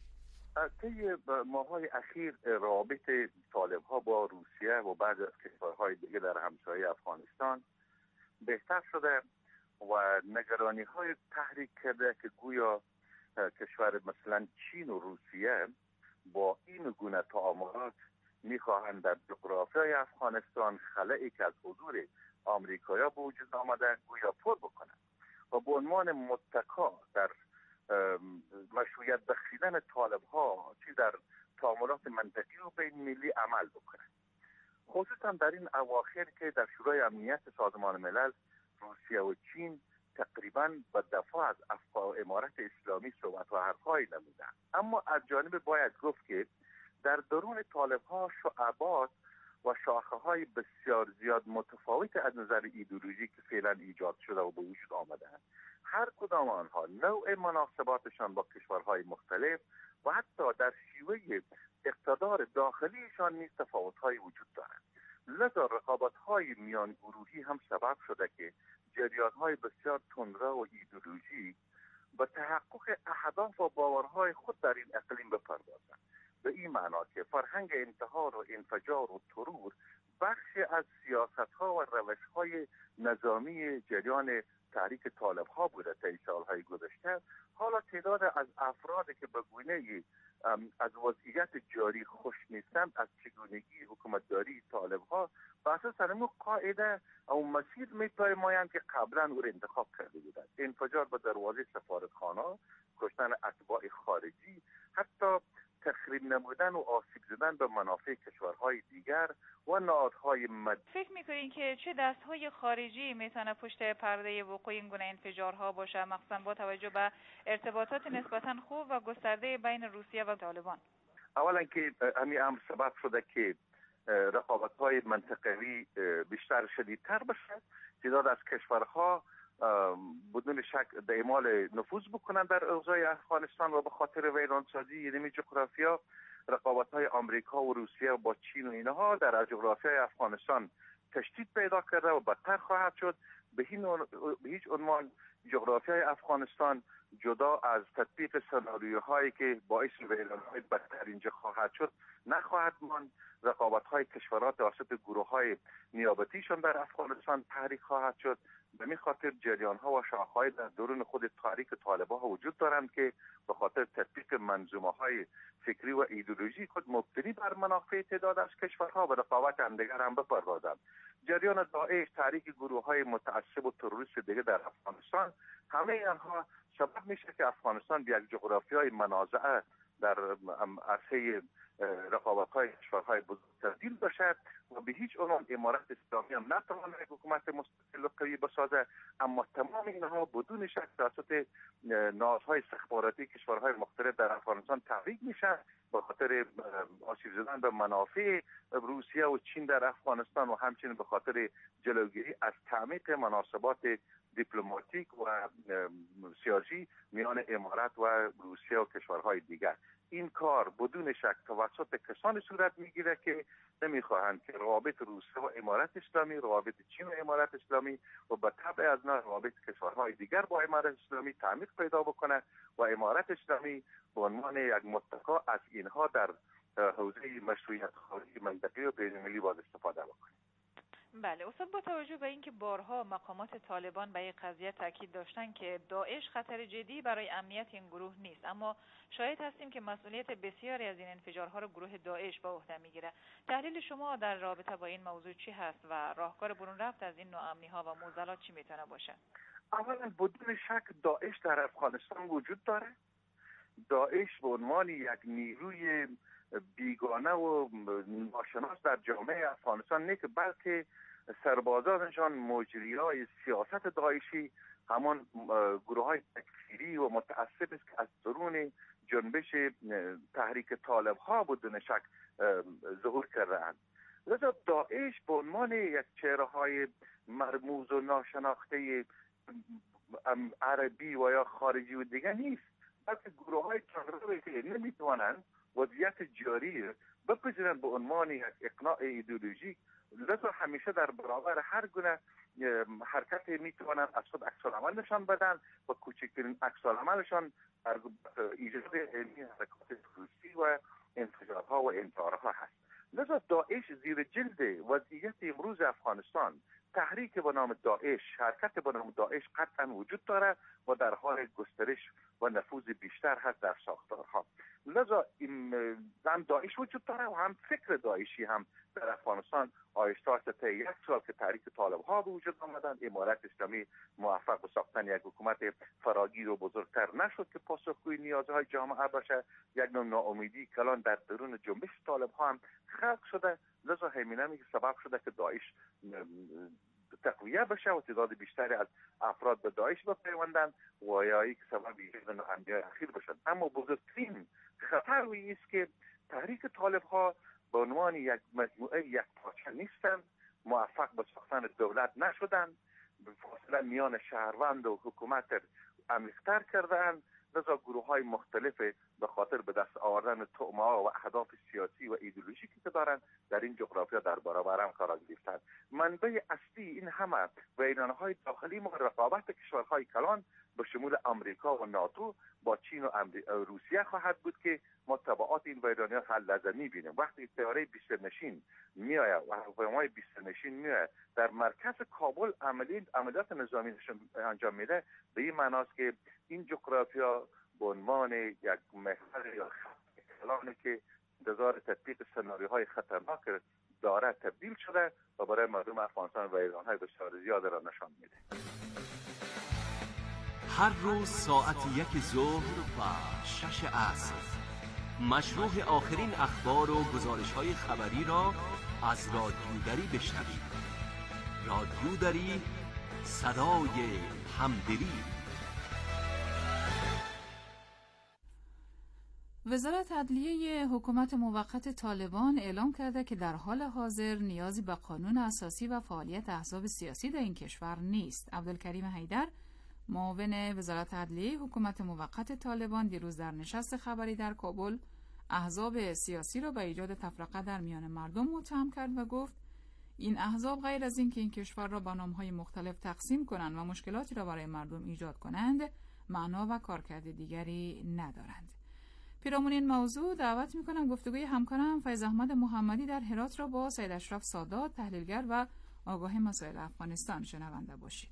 طی ماه‌های اخیر روابط طالب‌ها با روسیه و بعضی از کشورهای دیگه در همسایه افغانستان بهتر شده و نگرانی‌های تحریک کرده که گویا کشور مثلا چین و روسیه با این گونه تعاملات می‌خواهند در جغرافیای افغانستان خلایی که از حضور آمریکایا به وجود آمده گویا پر بکنند و به عنوان متکا در مشروعیت بخشیدن طالب‌ها چی در تعاملات منطقی و بین ملی عمل بکنند. خصوصا در این اواخر که در شورای امنیت سازمان ملل روسیه و چین تقریبا به دفاع از امارت اسلامی صحبت و حرف‌هایی نمودند. اما از جانب باید گفت که در درون طالب‌ها شعبات و شاخه‌های بسیار زیاد متفاوت از نظر ایدئولوژی که فعلا ایجاد شده و به وجود آمدند. هر کدام آنها نوع مناسباتشان با کشورهای مختلف و حتی در شیوه اقتدار داخلیشان نیز تفاوت‌های وجود دارند. لذا رقابت‌های میان گروهی هم سبب شده که جریان‌های بسیار تندرو و ایدئولوژی به تحقق اهداف و باورهای خود در این اقلیم بپردازند. به این معنا که فرهنگ انتحار و انفجار و ترور بخشی از سیاست‌ها و روش‌های نظامی جریان تحریک طالب ها بوده طی سالهای گذشته. حالا تعداد از افرادی که به گونه‌ای از وضعیت جاری خوش نیستند از چگونگی حکومتداری طالب ها و اساساً همون قاعده او مسیر میپیمایند که قبلا او را انتخاب کرده بودند. انفجار به دروازه سفارتخانه، کشتن اتباع خارجی، حتی تخریب نمودن و آسیب زدن به منافع کشورهای دیگر و نهادهای مدنی. فکر میکنین که چه دستهای خارجی میتونه پشت پرده وقوع این گونه انفجارها باشه، مخصوصا با توجه به ارتباطات نسبتا خوب و گسترده بین روسیه و طالبان؟ اولا که همین امر سبب شده که رقابت‌های منطقوی بیشتر شدیدتر بشه. تعداد از کشورها بدون شک در اعمال نفوذ بکنن در اوضاع افغانستان و به خاطر ویرانسازی یعنی جغرافیا رقابت‌های آمریکا و روسیه و با چین و اینها در جغرافیای افغانستان تشدید پیدا کرده و بدتر خواهد شد. به هیچ عنوان جغرافیای افغانستان جدا از تطبیق سناریوهایی که باعث ویران‌های بدتر اینجا خواهد شد نخواهد ماند. رقابت‌های کشورها توسط گروه‌های نیابتیشون در افغانستان تحریک خواهد شد. به این خاطر جریان‌ها و شاخه‌های در درون خود تاریک طالب‌ها وجود دارند که به خاطر تطبیق منظومه‌های فکری و ایدئولوژی خود مبتنی بر منافع تعداد از کشورها و رقابت همدیگر هم بپردازند. جریان داعش، تحریک گروه‌های متعصب و تروریست دیگر در افغانستان، همه آنها سبب میشه که افغانستان به یک جغرافیای منازعه در عرصه رقابت‌های کشورهای بزرگ تبدیل باشد و به هیچ عنوان امارت اسلامی هم نتواند حکومت مستقل و قوی بسازد. اما تمام اینها بدون شک توسط نهادهای استخباراتی کشورهای مختلف در افغانستان تحریک میشن به خاطر آسیب زدن به منافع روسیه و چین در افغانستان و همچنین به خاطر جلوگیری از تعمیق مناسبات دیپلماتیک و سیاسی میان امارات و روسیه و کشورهای دیگر. این کار بدون شک توسط کسانی صورت میگیره که نمیخواهند که روابط روسیه و امارت اسلامی، روابط چین و امارت اسلامی و به تبع از نه روابط کشورهای دیگر با امارت اسلامی تعمیق پیدا بکنه و امارت اسلامی به عنوان یک متکا از اینها در حوزه مشروعیت خارجی منطقه‌ای و بین‌المللی باز استفاده بکنه. بله استاد، با توجه به اینکه بارها مقامات طالبان به این قضیه تاکید داشتن که داعش خطر جدی برای امنیت این گروه نیست، اما شاهد هستیم که مسئولیت بسیاری از این انفجارها را گروه داعش به عهده میگیره. تحلیل شما در رابطه با این موضوع چی هست و راهکار برون رفت از این ناامنی‌ها و معضلات چی میتونه باشه؟ اولا بدون شک داعش در افغانستان وجود داره. داعش به عنوان یک نیروی بیگانه و ناشناس در جامعه افغانستان نه که بلکه سربازانشان مجریای سیاست داعشی همان گروه های تکفیری و متعصب است که از درون جنبش تحریک طالب ها بدون شک ظهور کردند. لذا داعش به عنوان یک چهره های مرموز و ناشناخته عربی و یا خارجی و دیگر نیست، بلکه گروه های تغییری که نمیتوانند وضعیت جاری بپذیرند به عنوان یک اقناع ایدئولوژیک. لذا همیشه در برابر هر گونه حرکت میتوانند از خود عکس‌العمل نشان بدن و کوچکترین عکس‌العملشان در ایجاد علمی حرکات روسی و انفجارها و انتحارها هست. لذا داعش زیر جلد وضعیت امروز افغانستان، تحریک به نام داعش، حرکت به نام داعش قطعا وجود داره و در حال گسترش و نفوذ بیشتر هست در ساختارها. لذا هم داعش وجود داره و هم فکر داعشی هم در افغانستان آهسته آهسته تا یک سال که تحریک طالب ها به وجود آمدن، امارت اسلامی موفق به ساختن یک حکومت فراگیر و بزرگتر نشد که پاسخگوی نیازهای جامعه باشه. یک نوع ناامیدی کلان در درون جنبش طالب ها هم خلق شده. لذا همین هم سبب شده که داعش تقویه بشه و تعداد بیشتری از افراد به داعش بپیوندند و یا یک سبب ایجاد ناامنی اخیر بشن. اما بزرگترین خطر است که تحریک طالب ها به عنوان یک مجموعه یک پارچه نیستند، موفق به ساختن دولت نشدند، به فاصله میان شهروند و حکومت عمیق‌تر کردند. لذا گروه های مختلف به خاطر به دست آوردن طعمه و اهداف سیاسی و ایدئولوژیکی که دارند در این جغرافیا در برابر هم قرار گرفتند. منبع اصلی این همه ویرانه‌های داخلی و رقابت کشورهای کلان به شمول آمریکا و ناتو با چین و روسیه خواهد بود که ما تبعات این ویرانی‌ها هر لحظه می‌بینیم. وقتی طیاره بیست‌نشین میآید و هواپیمای بیست‌نشین میآید در مرکز کابل عملیات نظامی انجام میده، به این معناست که این جغرافیا به عنوان یک محور یا خط اکلانی که انتظار تطبیق سناریوهای خطرناک داره تبدیل شده و برای مردم افغانستان ویرانی‌های بسیار زیاد را نشان میده. هر روز ساعت 1 ظهر و 6 عصر مشروع آخرین اخبار و گزارش‌های خبری را از رادیو دری بشنوید. رادیو دری، صدای همدلی. وزارت عدلیه حکومت موقت طالبان اعلام کرده که در حال حاضر نیازی به قانون اساسی و فعالیت احزاب سیاسی در این کشور نیست. عبدالکریم حیدر، معاون وزارت عدلیه حکومت موقت طالبان، دیروز در نشست خبری در کابل احزاب سیاسی را به ایجاد تفرقه در میان مردم متهم کرد و گفت این احزاب غیر از اینکه این کشور را به نام‌های مختلف تقسیم کنند و مشکلاتی را برای مردم ایجاد کنند، معنا و کارکرد دیگری ندارند. پیرامون این موضوع دعوت می‌کنم گفتگوی همکارم فیض احمد محمدی در هرات را با سید اشرف سادات، تحلیلگر و آگاه مسائل افغانستان شنونده باشید.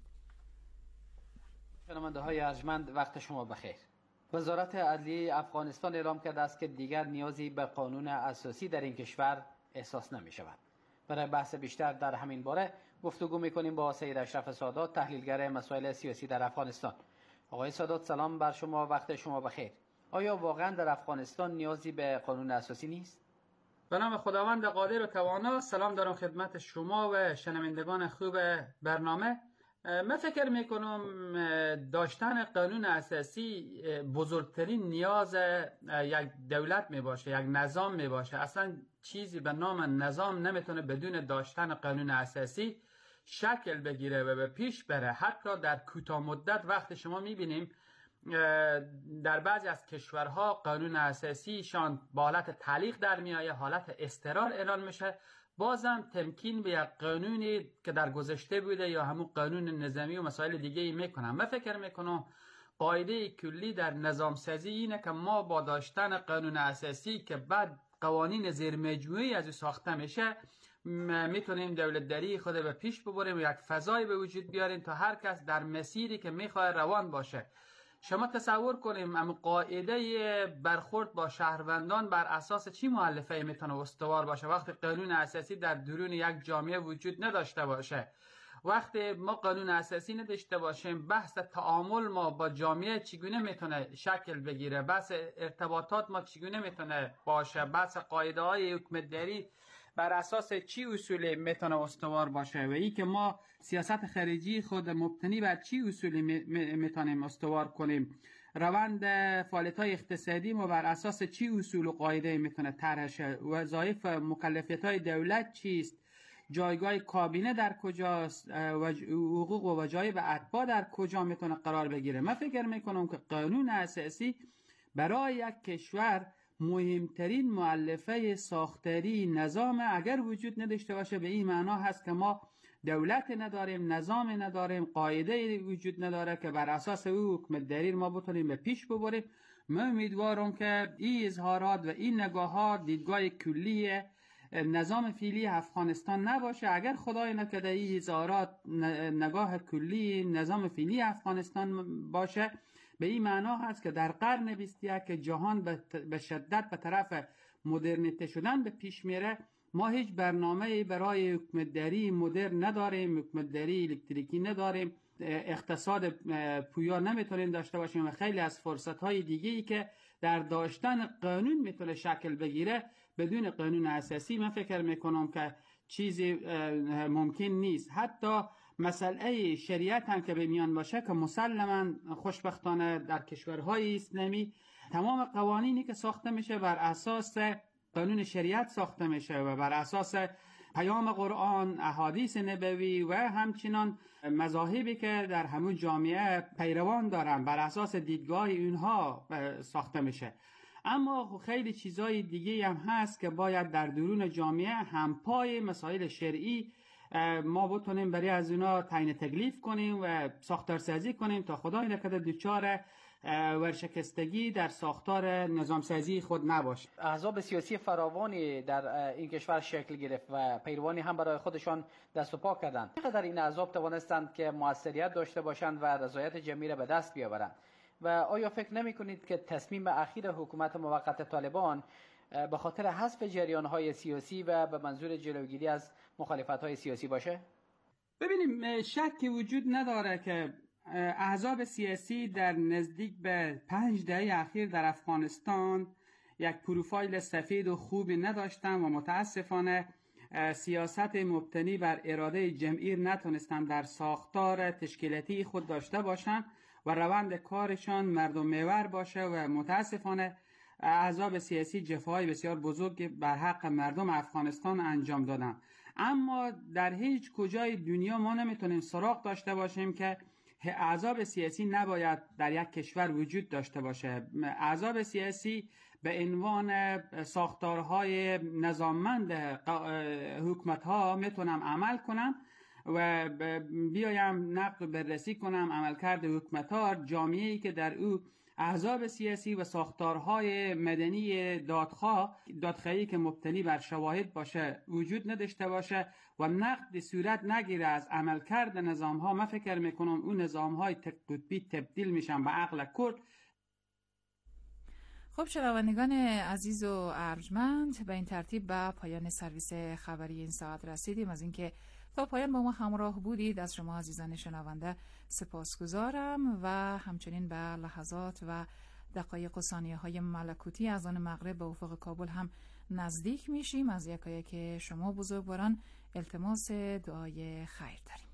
شنونده های ارجمند، وقت شما بخیر. وزارت عدلیه افغانستان اعلام کرده است که دیگر نیازی به قانون اساسی در این کشور احساس نمی شود. برای بحث بیشتر در همین باره گفتگو می‌کنیم با سید اشرف سادات، تحلیلگر مسائل سیاسی در افغانستان. آقای سادات، سلام بر شما، وقت شما بخیر. آیا واقعا در افغانستان نیازی به قانون اساسی نیست؟ به نام خداوند قادر و توانا، سلام دارم خدمت شما و شنوندگان خوب برنامه. من فکر میکنم داشتن قانون اساسی بزرگترین نیاز یک دولت میباشه، یک نظام میباشه. اصلا چیزی به نام نظام نمیتونه بدون داشتن قانون اساسی شکل بگیره و به پیش بره. حتی در کوتاه مدت وقت شما میبینیم در بعضی از کشورها قانون اساسیشان با حالت تعلیق در میایه، حالت اضطرار اعلان میشه، بازم تمکین به یک قانونی که در گذشته بوده یا همون قانون نظامی و مسائل دیگه ای میکنم. من فکر میکنم قاعده کلی در نظام سازی اینه که ما با داشتن قانون اساسی که بعد قوانین زیر مجموعی از او ساخته میشه میتونیم دولتداری خود به پیش ببریم و یک فضای به وجود بیاریم تا هر کس در مسیری که میخواد روان باشه. شما تصور کنیم اما قاعده برخورد با شهروندان بر اساس چی مؤلفه میتونه استوار باشه وقتی قانون اساسی در درون یک جامعه وجود نداشته باشه؟ وقتی ما قانون اساسی نداشته باشیم، بحث تعامل ما با جامعه چگونه میتونه شکل بگیره، بحث ارتباطات ما چگونه میتونه باشه، بحث قاعده های حکومتداری بر اساس چی اصولی میتونه استوار باشه و ای که ما سیاست خارجی خود مبتنی بر چی اصولی میتونیم استوار کنیم، روند فعالیت‌های اقتصادی ما بر اساس چی اصول و قاعده میتونه طرح شه، وظایف مکلفیت‌های دولت چیست، جایگاه کابینه در کجاست و حقوق و وظایف اتباع در کجا میتونه قرار بگیره. من فکر میکنم که قانون اساسی برای یک کشور مهمترین مؤلفه ساختاری نظام اگر وجود نداشته باشه به این معنا هست که ما دولت نداریم، نظام نداریم، قاعده وجود نداره که بر اساس او حکومتداری ما بتونیم به پیش ببریم. من امیدوارم که این اظهارات و این نگاهات دیدگاه کلی نظام فعلی افغانستان نباشه. اگر خدای نکرده این اظهارات نگاه کلی نظام فعلی افغانستان باشه، به این معنا هست که در قرن 21 که جهان به شدت به طرف مدرنیته شدن به پیش میره، ما هیچ برنامه برای حکومتداری مدرن نداریم، حکومتداری الکتریکی نداریم، اقتصاد پویا نمیتونیم داشته باشیم و خیلی از فرصت‌های دیگه‌ای که در داشتن قانون میتونه شکل بگیره بدون قانون اساسی من فکر میکنم که چیزی ممکن نیست. حتی مسئله شریعت هم که به میان باشه که مسلماً خوشبختانه در کشورهای اسلامی تمام قوانینی که ساخته میشه بر اساس قانون شریعت ساخته میشه و بر اساس پیام قرآن، احادیث نبوی و همچنان مذاهبی که در همون جامعه پیروان دارن بر اساس دیدگاه اونها ساخته میشه. اما خیلی چیزای دیگه هم هست که باید در درون جامعه همپای مسائل شرعی ما بتونیم برای از اینا تعیین تکلیف کنیم و ساختارسازی کنیم تا خدای نکرده دوچار ورشکستگی در ساختار نظام سازی خود نباشه. احزاب سیاسی فراوانی در این کشور شکل گرفت و پیروانی هم برای خودشان دست و پا کردند. چقدر این احزاب توانستند که موثریت داشته باشند و رضایت جمعی را به دست بیاورند؟ و آیا فکر نمی کنید که تصمیم اخیر حکومت موقت طالبان به خاطر حذف جریان‌های سیاسی و به منظور جلوگیری از مخالفت‌های سیاسی باشه؟ ببینیم، شکی وجود نداره که احزاب سیاسی در نزدیک به 5 دهه اخیر در افغانستان یک پروفایل سفید و خوبی نداشتند و متاسفانه سیاست مبتنی بر اراده جمعی نتونستند در ساختار تشکیلاتی خود داشته باشند و روند کارشان مردم محور باشه و متاسفانه احزاب سیاسی جفای بسیار بزرگ بر حق مردم افغانستان انجام دادند. اما در هیچ کجای دنیا ما نمیتونیم سراغ داشته باشیم که احزاب سیاسی نباید در یک کشور وجود داشته باشه. احزاب سیاسی به عنوان ساختارهای نظاممند حکومت‌ها میتونم عمل کنم و بیایم نقد و بررسی کنم عملکرد حکومت‌ها. جامعه‌ای که در او احزاب سیاسی و ساختارهای مدنی دادخواهی که مبتنی بر شواهد باشه وجود نداشته باشه و نقد صورت نگیره از عملکرد نظام‌ها، من فکر میکنم اون نظام‌های قطبی تبدیل میشن به عقل کرد. خب شنوندگان عزیز و ارجمند، به این ترتیب به پایان سرویس خبری این ساعت رسیدیم. از اینکه تا پایان با ما همراه بودید از شما عزیزان شنونده سپاسگزارم و همچنین به لحظات و دقایق و ثانیه‌های ملکوتی از آن مغرب به افق کابل هم نزدیک میشیم. از یکایک شما بزرگواران التماس دعای خیر داریم.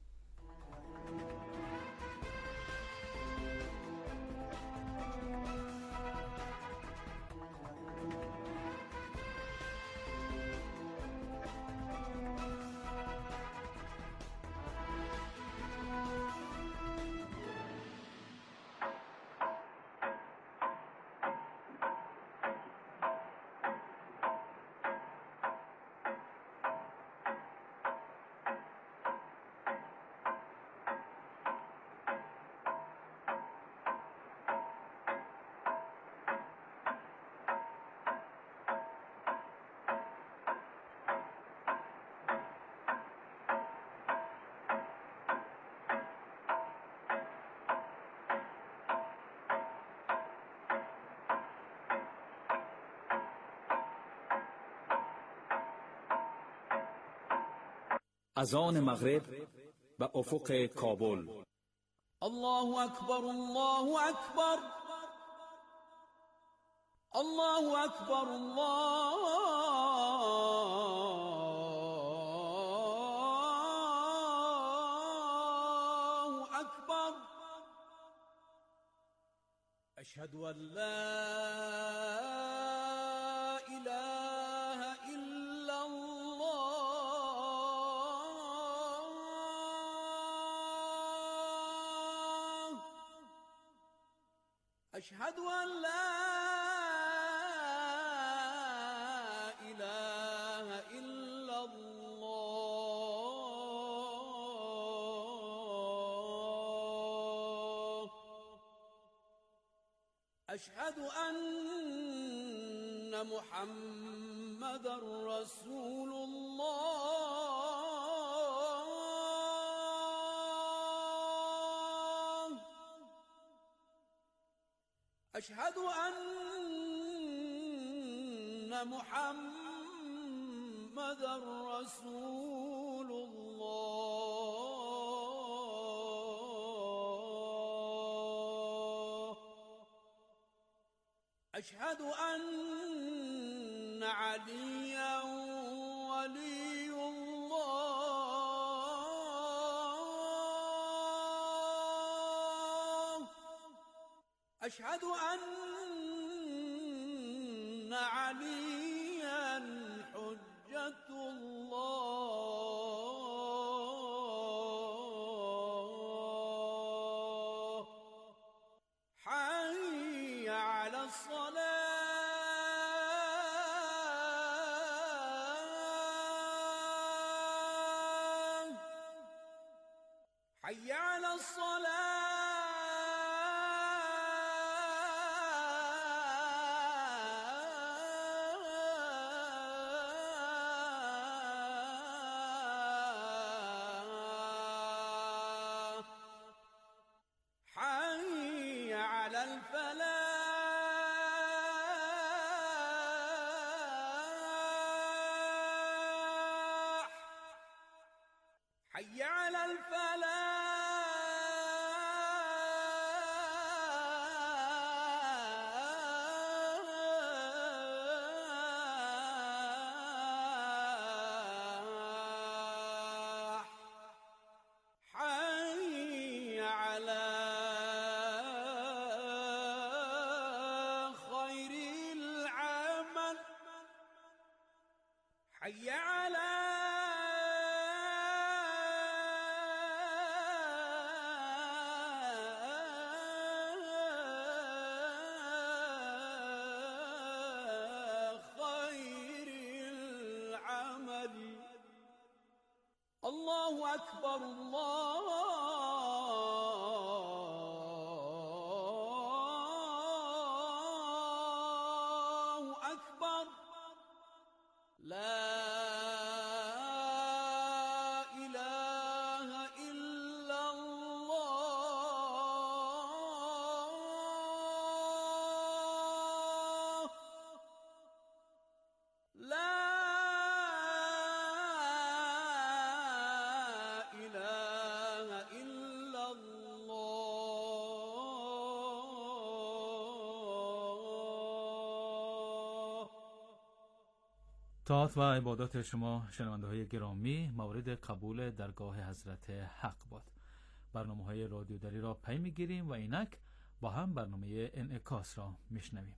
از آن مغرب به افق کابل. الله اکبر، الله اکبر، الله اکبر، الله اکبر. اشهد ان لا أشهد أن لا إله إلا الله. أشهد أن محمد رسول الله. أشهد أن محمد رسول الله. أشهد أن عليا ولي الله. أشهد أن عليا حجة الله. حي على الصلاة. حي على الفلاح حي على خير العمل حي على الله أكبر الله أكبر لا إله إلا الله لا طاعت و عبادات شما شنونده های گرامی مورد قبول درگاه حضرت حق باد. برنامه های رادیو دری را پی میگیریم و اینک با هم برنامه انعکاس را میشنویم.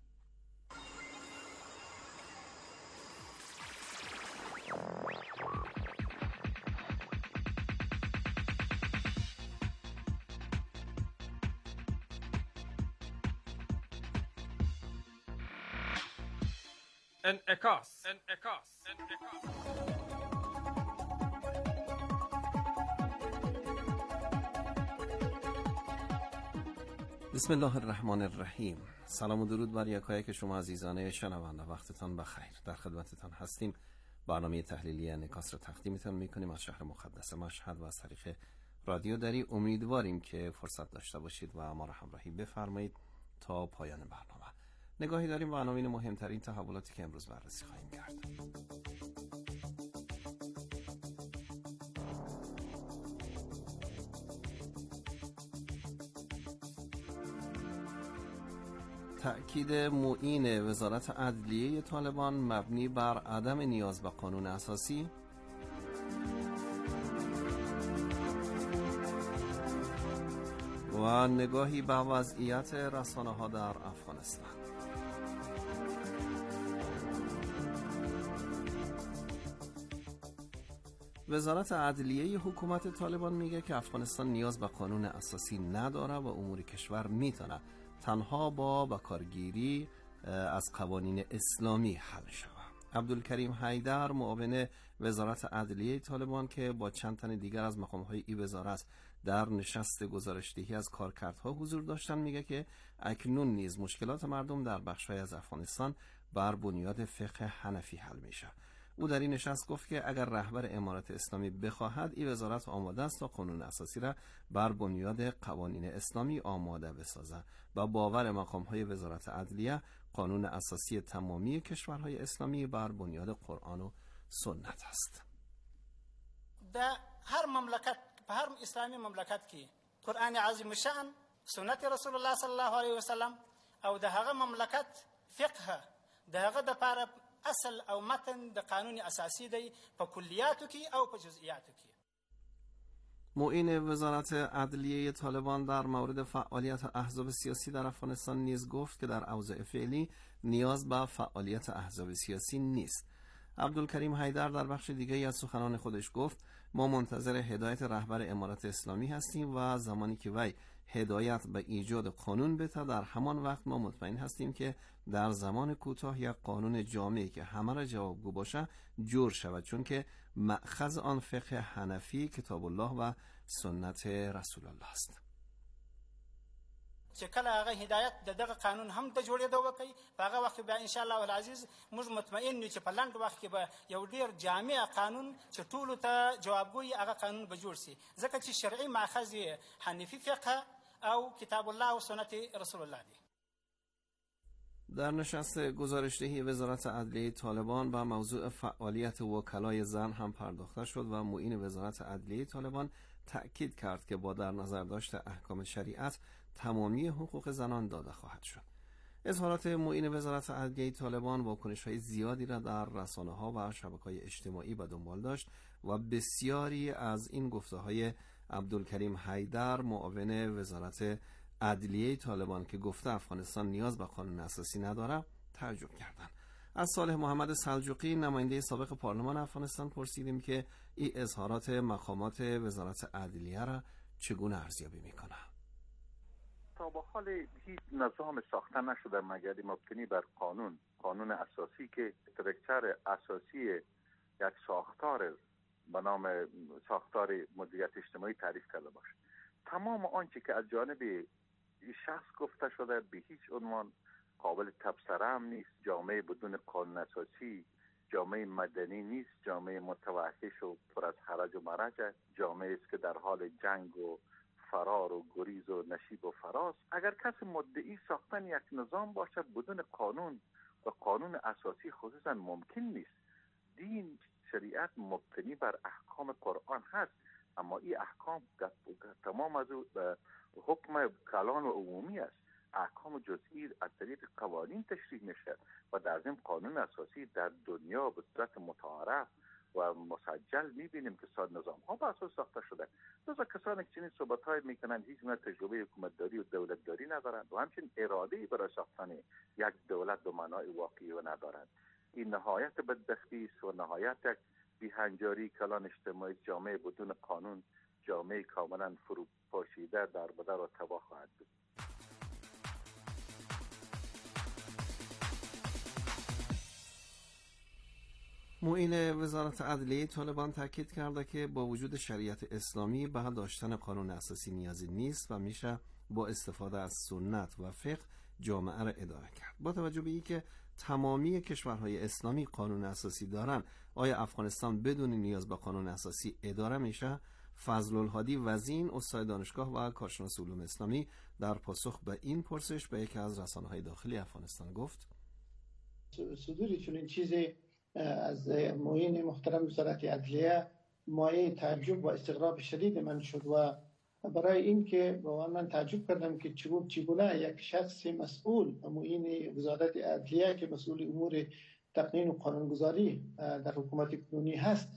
انعکاس. بسم الله الرحمن الرحیم. سلام و درود بر یکایک شما عزیزان شنونده. وقتتان بخیر. در خدمتتان هستیم. برنامه تحلیلی انعکاس را تقدیمتان میکنیم از شهر مقدس مشهد و از طریق رادیو دری. امیدواریم که فرصت داشته باشید و ما را همراهی بفرمایید تا پایان برنامه. نگاهی داریم به عناوین مهمترین تحولاتی که امروز بررسی خواهیم کرد. تأکید معین وزارت عدلیه طالبان مبنی بر عدم نیاز به قانون اساسی. و نگاهی به وضعیت رسانه‌ها در افغانستان. وزارت عدلیه حکومت طالبان میگه که افغانستان نیاز به قانون اساسی نداره و امور کشور میتونه تنها با بکارگیری از قوانین اسلامی حل شود. عبدالکریم حیدر معاون وزارت عدلیه طالبان که با چند تن دیگر از مقام‌های این وزارت در نشست گزارشدهی از کارکردها حضور داشتن میگه که اکنون نیز مشکلات مردم در بخش‌های از افغانستان بر بنیاد فقه حنفی حل میشه. او در این نشست گفت که اگر رهبر امارت اسلامی بخواهد این وزارت آماده است تا قانون اساسی را بر بنیاد قوانین اسلامی آماده بسازد و باور مقام‌های وزارت عدلیه قانون اساسی تمامی کشورهای اسلامی بر بنیاد قرآن و سنت است. در هر مملکت، په هر اسلامی مملکت کې قرآن عظیم شأن، سنت رسول الله صلی الله علیه وسلم او د هغه مملکت فقه د هغه د لپاره اصل او متن د قانون اساسی دی په کلیاتو کې او په جزئیاتو کې. معین وزارت عدلیه طالبان در مورد فعالیت احزاب سیاسی در افغانستان نیز گفت که در اوضاع فعلی نیاز به فعالیت احزاب سیاسی نیست. عبدالکریم حیدر در بخش دیگری از سخنان خودش گفت ما منتظر هدایت رهبر امارت اسلامی هستیم و زمانی که وی هدایت به ایجاد قانون بده، در همان وقت ما مطمئن هستیم که در زمان کوتاه یک قانون جامعی که همه را جوابگو باشه جور شود، چون که مأخذ آن فقه حنفی، کتاب الله و سنت رسول الله است. چې کله هغه هدایت دغه قانون هم د جوړېدو وکړي، په هغه وخت به ان شاء الله العزیز موږ مطمئن یو چې په لنډ وخت کې به یو ډیر جامع قانون چې ټولو ته جوابګوی هغه قانون به جوړ شي، ځکه چې شرعي ماخذ حنفي فقه او کتاب الله و سنت رسول الله دی. در نشست گزارشدهی وزارت عدلیه طالبان به موضوع فعالیت وکلای زن هم پرداخته شد و معین وزارت عدلیه طالبان تأکید کرد که با در نظر داشت احکام شریعت تمامی حقوق زنان داده خواهد شد. اظهارات معین وزارت عدلیه طالبان واکنش‌های زیادی را در رسانه‌ها و شبکه‌های اجتماعی به دنبال داشت و بسیاری از این گفته‌های عبدالکریم حیدر، معاون وزارت عدلیه طالبان که گفته افغانستان نیاز به قانون اساسی نداره، تعجب کردند. از صالح محمد سلجوقی، نماینده سابق پارلمان افغانستان، پرسیدیم که این اظهارات مقامات وزارت عدلیه را چگونه ارزیابی میکنه. تا به حال هیچ نظام ساخته نشده مگر مبتنی بر قانون اساسی که ترکچر اساسی یک ساختار به نام ساختار مدیریت اجتماعی تعریف کرده باشه. تمام آنچه که از جانب این شخص گفته شده به هیچ عنوان قابل تبصره هم نیست. جامعه بدون قانون اساسی جامعه مدنی نیست، جامعه متوحش و پر از حرج و مرج، جامعه است که در حال جنگ و فرار و گریز و نشیب و فراز. اگر کسی مدعی ساختن یک نظام باشد بدون قانون و قانون اساسی خصوصا ممکن نیست. دین شریعت مبتنی بر احکام قرآن هست، اما این احکام تمام از حکم کلان و عمومی است. احکام جزئی از طریق قوانین تشریح میشه و در ضمن قانون اساسی در دنیا به صورت متعارف و مسجل میبینیم که نظام ها به اساس ساخته شده. لذا کسانی که چنین صحبت های میکنن هیچ گونه تجربه حکومتداری و دولتداری ندارند و همچنین اراده برای ساختن یک دولت به معنای واقعی و ندارند. این نهایت بدبختی است و نهایت یک بیهنجاری کلان اجتماعی. جامعه بدون قانون جامعه کاملا فروپاشیده در بدر و تباه خواهد بود. معین وزارت عدلیه طالبان تاکید کرده که با وجود شریعت اسلامی به داشتن قانون اساسی نیازی نیست و میشه با استفاده از سنت و فقه جامعه را اداره کرد. با توجه به اینکه تمامی کشورهای اسلامی قانون اساسی دارن، آیا افغانستان بدون نیاز به قانون اساسی اداره میشه؟ فضل الهادی وزین، استاد دانشگاه و کارشناس علوم اسلامی، در پاسخ به این پرسش به یکی از رسانه‌های داخلی افغانستان گفت: صدور چنین چیزی از معین محترم وزارت عدلیه مایه تعجب و استغراب شدید من شد و برای این که واقعا من تعجب کردم که چگونه یک شخص مسئول معین وزارت عدلیه که مسئول امور تقنین و قانونگذاری در حکومت کنونی هست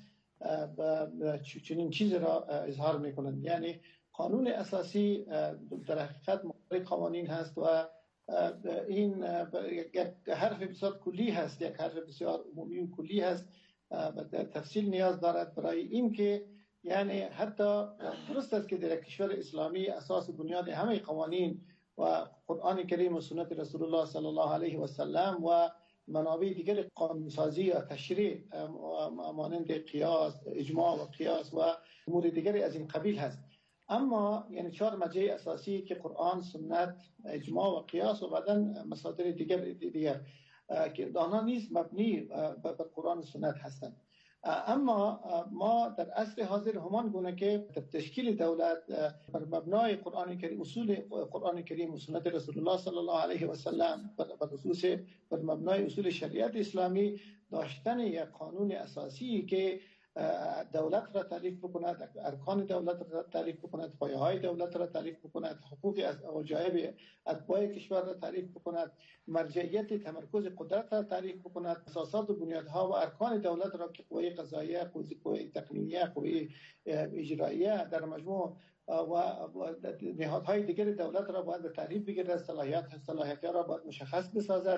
چنین چیز را اظهار میکنند. یعنی قانون اساسی در حقیقت مقابل قوانین هست و این یک حرف بسیار کلی هست، یک حرف بسیار عمومی و کلی هست و تفصیل نیاز دارد برای این که یعنی حتی درست است که در کشور اسلامی اساس بنیاد همه قوانین و قرآن کریم و سنت رسول الله صلی الله علیه و سلم و منابع دیگر قانونسازی یا تشریع مانند قیاس، اجماع و قیاس و امور دیگری از این قبیل هست. اما یعنی 4 مرجع اساسی که قرآن، سنت، اجماع و قیاس و بعداً مصادر دیگر که آنها نیز مبنی بر قرآن و سنت هستند. اما ما در عصر حاضر همان گونه که تشکیل دولت بر مبنای قرآن کریم، اصول قرآن کریم و سنت رسول الله صلی الله علیه و سلم، بر مبنای اصول شریعت اسلامی داشتن یک قانون اساسی که دولت را تعریف بکند، ارکان دولت را تعریف بکند، پایه‌های دولت را تعریف بکند، حقوق از وجایب اتباع کشور را تعریف بکند، مرجعیت تمرکز قدرت را تعریف بکند، اساسات و بنیادها و ارکان دولت را که قوه قضاییه، قوه تقنینیه، قوه اجراییه در مجموع و نهادهای دیگر دولت را باید به تعریف بگیرد، صلاحیت را باید مشخص بسازد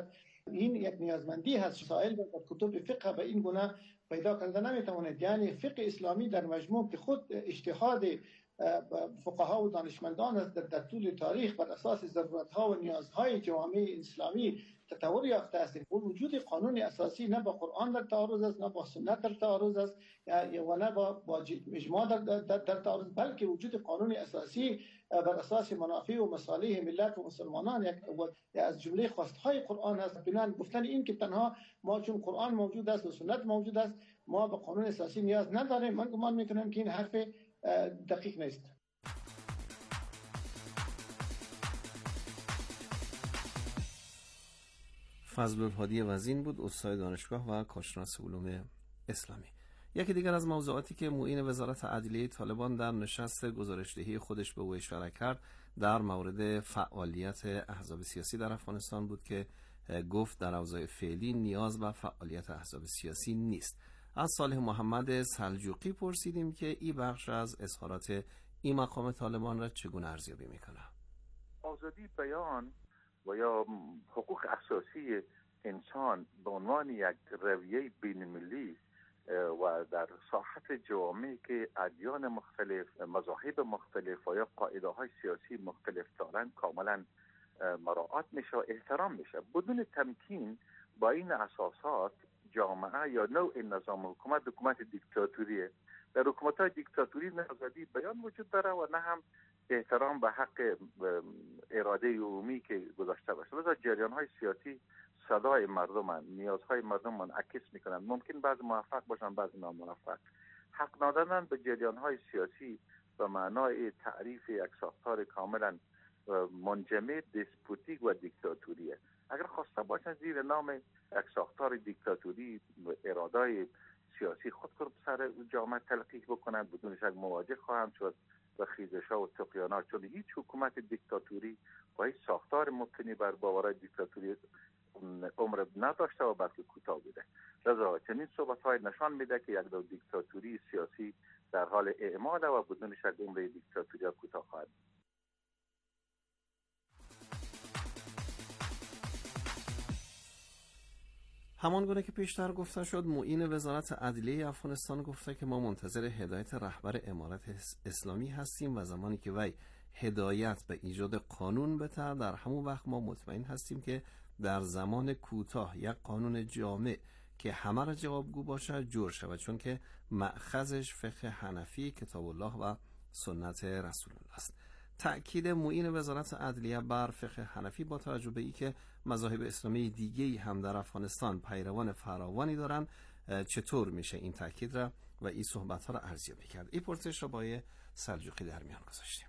این یک نیازمندی هست. سائل در کتب فقه به این گونه پیدا کرده نمیتواند. یعنی فقه اسلامی در مجموع که خود اجتهاد فقها و دانشمندان است در طول تاریخ بر اساس ضرورت‌ها و نیازهای جوامع اسلامی تطور یافته است. وجود قانون اساسی نه با قرآن در تعارض است، نه با سنت در تعارض است و نه با اجماع در تعارض، بلکه وجود قانون اساسی بر اساس منافع و مصالح ملت و مسلمانان از جمله خواستهای قرآن است. بنابراین گفتن این که تنها ما چون قرآن موجود است و سنت موجود است ما به قانون اساسی نیاز نداریم، من گمان میکنم که این حرف دقیق نیست. فضل الهادی وزین بود، استاد دانشگاه و کارشناس علوم اسلامی. یکی دیگر از موضوعاتی که معین وزارت عدلیه طالبان در نشست گزارشدهی خودش به او اشاره کرد در مورد فعالیت احزاب سیاسی در افغانستان بود که گفت در اوضاع فعلی نیاز به فعالیت احزاب سیاسی نیست. از صالح محمد سلجوقی پرسیدیم که این بخش از اظهارات این مقام طالبان را چگونه ارزیابی میکنه. آزادی بیان و یا حقوق اساسی انسان به عنوان یک رویه بین‌المللی و در ساحت جوامعی که ادیان مختلف، مذاهب مختلف و یا قاعده‌های سیاسی مختلف دارند کاملا مراعات میشه و احترام میشه. بدون تمکین با این اساسات جامعه یا نوع نظام حکومت دیکتاتوریه. در حکومت‌های دیکتاتوری نه آزادی بیان وجود داره و نه هم احترام به حق اراده عمومی که گذاشته باشه. لذا جریان‌های سیاسی صدای مردم، نیازهای مردم منعکس میکنند. ممکن بعض موفق باشن، بعض ناموفق. حق دادن به جریان‌های سیاسی به معنای تعریف یک ساختار کاملا منجمد، دسپوتیک و دیکتاتوریه. اگر خواسته باشن زیر نام یک ساختار دیکتاتوری ارادای سیاسی خود رو سر جامعه تلقیح بکنند، بدون شک مواجه خواهند شد و خیزش‌ها و طغیان‌ها، چون هیچ حکومت دیکتاتوری و هیچ ساختار مبتنی بر باورهای دیکتاتوری عمر نداشته و بلکه کوتاه بوده. لذا چنین صحبت‌های نشان میده که یک دو دیکتاتوری سیاسی در حال اعمال و بدون شک عمر دیکتاتوری کوتاه خواهد. همان گونه که پیشتر گفته شد، معین وزارت عدلیه افغانستان گفته که ما منتظر هدایت رهبر امارت اسلامی هستیم و زمانی که وی هدایت به ایجاد قانون بده در همون وقت ما مطمئن هستیم که در زمان کوتاه یک قانون جامع که همه را جوابگو باشه جور شود، چون که مأخذش فقه حنفی، کتاب الله و سنت رسول الله است. تأکید معین وزارت عدلیه بر فقه حنفی با توجه به ای که مذاهب اسلامی دیگه‌ای هم در افغانستان پیروان فراوانی دارند، چطور میشه این تأکید را و این صحبت‌ها را ارزیابی کرد؟ این پرسش را با سلجوقی در میان گذاشتیم.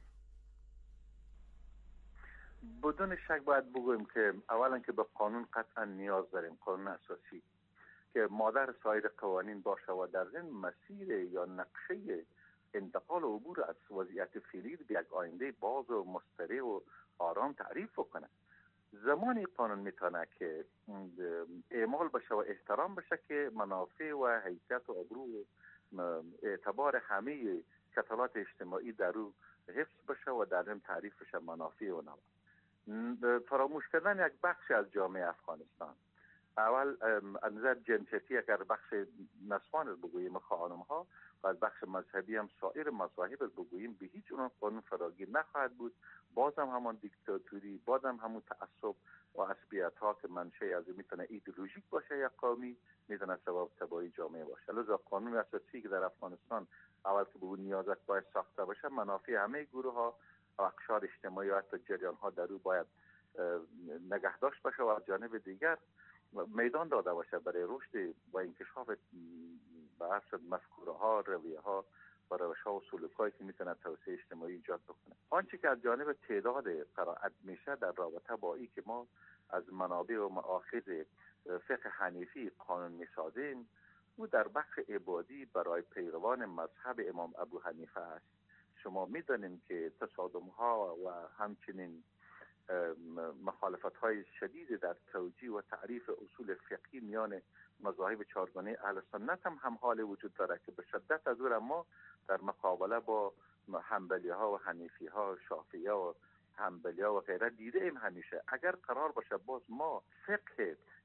بدون شک باید بگویم که اولا که به قانون قطعا نیاز داریم، قانون اساسی که مادر سایر قوانین باشه و در ضمن مسیر یا نقشه انتقال و عبور از وضعیت فعلی به یک آینده باز و مستریح و آرام تعریف کنه. زمانی قانون میتونه که اعمال بشه و احترام بشه که منافع و حیثیت و ابرو و اعتبار همه کتلات اجتماعی در او حفظ بشه و در ضمن تعریف بشه منافع و نوا. فراموش کردن یک بخش از جامعه افغانستان، اول از نظر جنسیتی اگر بخش نسوان بگوییم خانم ها و از بخش مذهبی هم سایر مذاهب بگوییم به هیچ عنوان قانون فراگیر نخواهد بود. بازم همان دیکتاتوری، بازم همون تعصب و عصبیت ها که منشأ از میتونه ایدئولوژیک باشه یا قومی، میتونه سبب تباهی جامعه باشه. لذا قانون اساسی که در افغانستان اول که به اون نیازت باید ساخته باشه، منافع همه گروه ها و اقشار اجتماعی و حتی جریان ها در او باید نگه داشت باشه و از جانب دیگر میدان داده باشه برای رشد و انکشاف به اصل مفکوره ها، رویه ها و روش ها و سلوک هایی که میتونه توسعه اجتماعی ایجاد بکنه. آنچه که از جانب تعداد قرائت میشه در رابطه با این که ما از منابع و مآخذ فقه حنیفی قانون میسازیم، او در بخش عبادی برای پیروان مذهب امام ابو حنیفه است. شما میدانید که تصادم ها و همچنین مخالفت های شدید در توجیه و تعریف اصول فقهی میان مذاهب چهارگانه اهل سنت هم حال وجود داره که به شدت از او ما در مقابله با حنبلی ها و حنیفی ها، شافعی ها و حنبلی ها و غیره دیده ایم. همیشه اگر قرار باشه باز ما فقه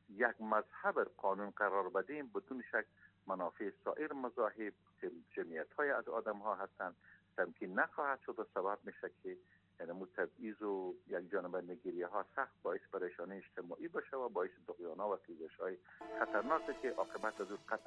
یک مذهب قانون قرار بدیم، بدون شک منافع سایر مذاهب جمعیت های از آدم ها هستند تمکین نخواهد شد و سبب میشه که یعنی تبعیض و یک جانبه نگیری ها سخت باعث پریشانی اجتماعی باشه و باعث طغیان ها و تیزش های خطرناکی که عاقبت از اون قطع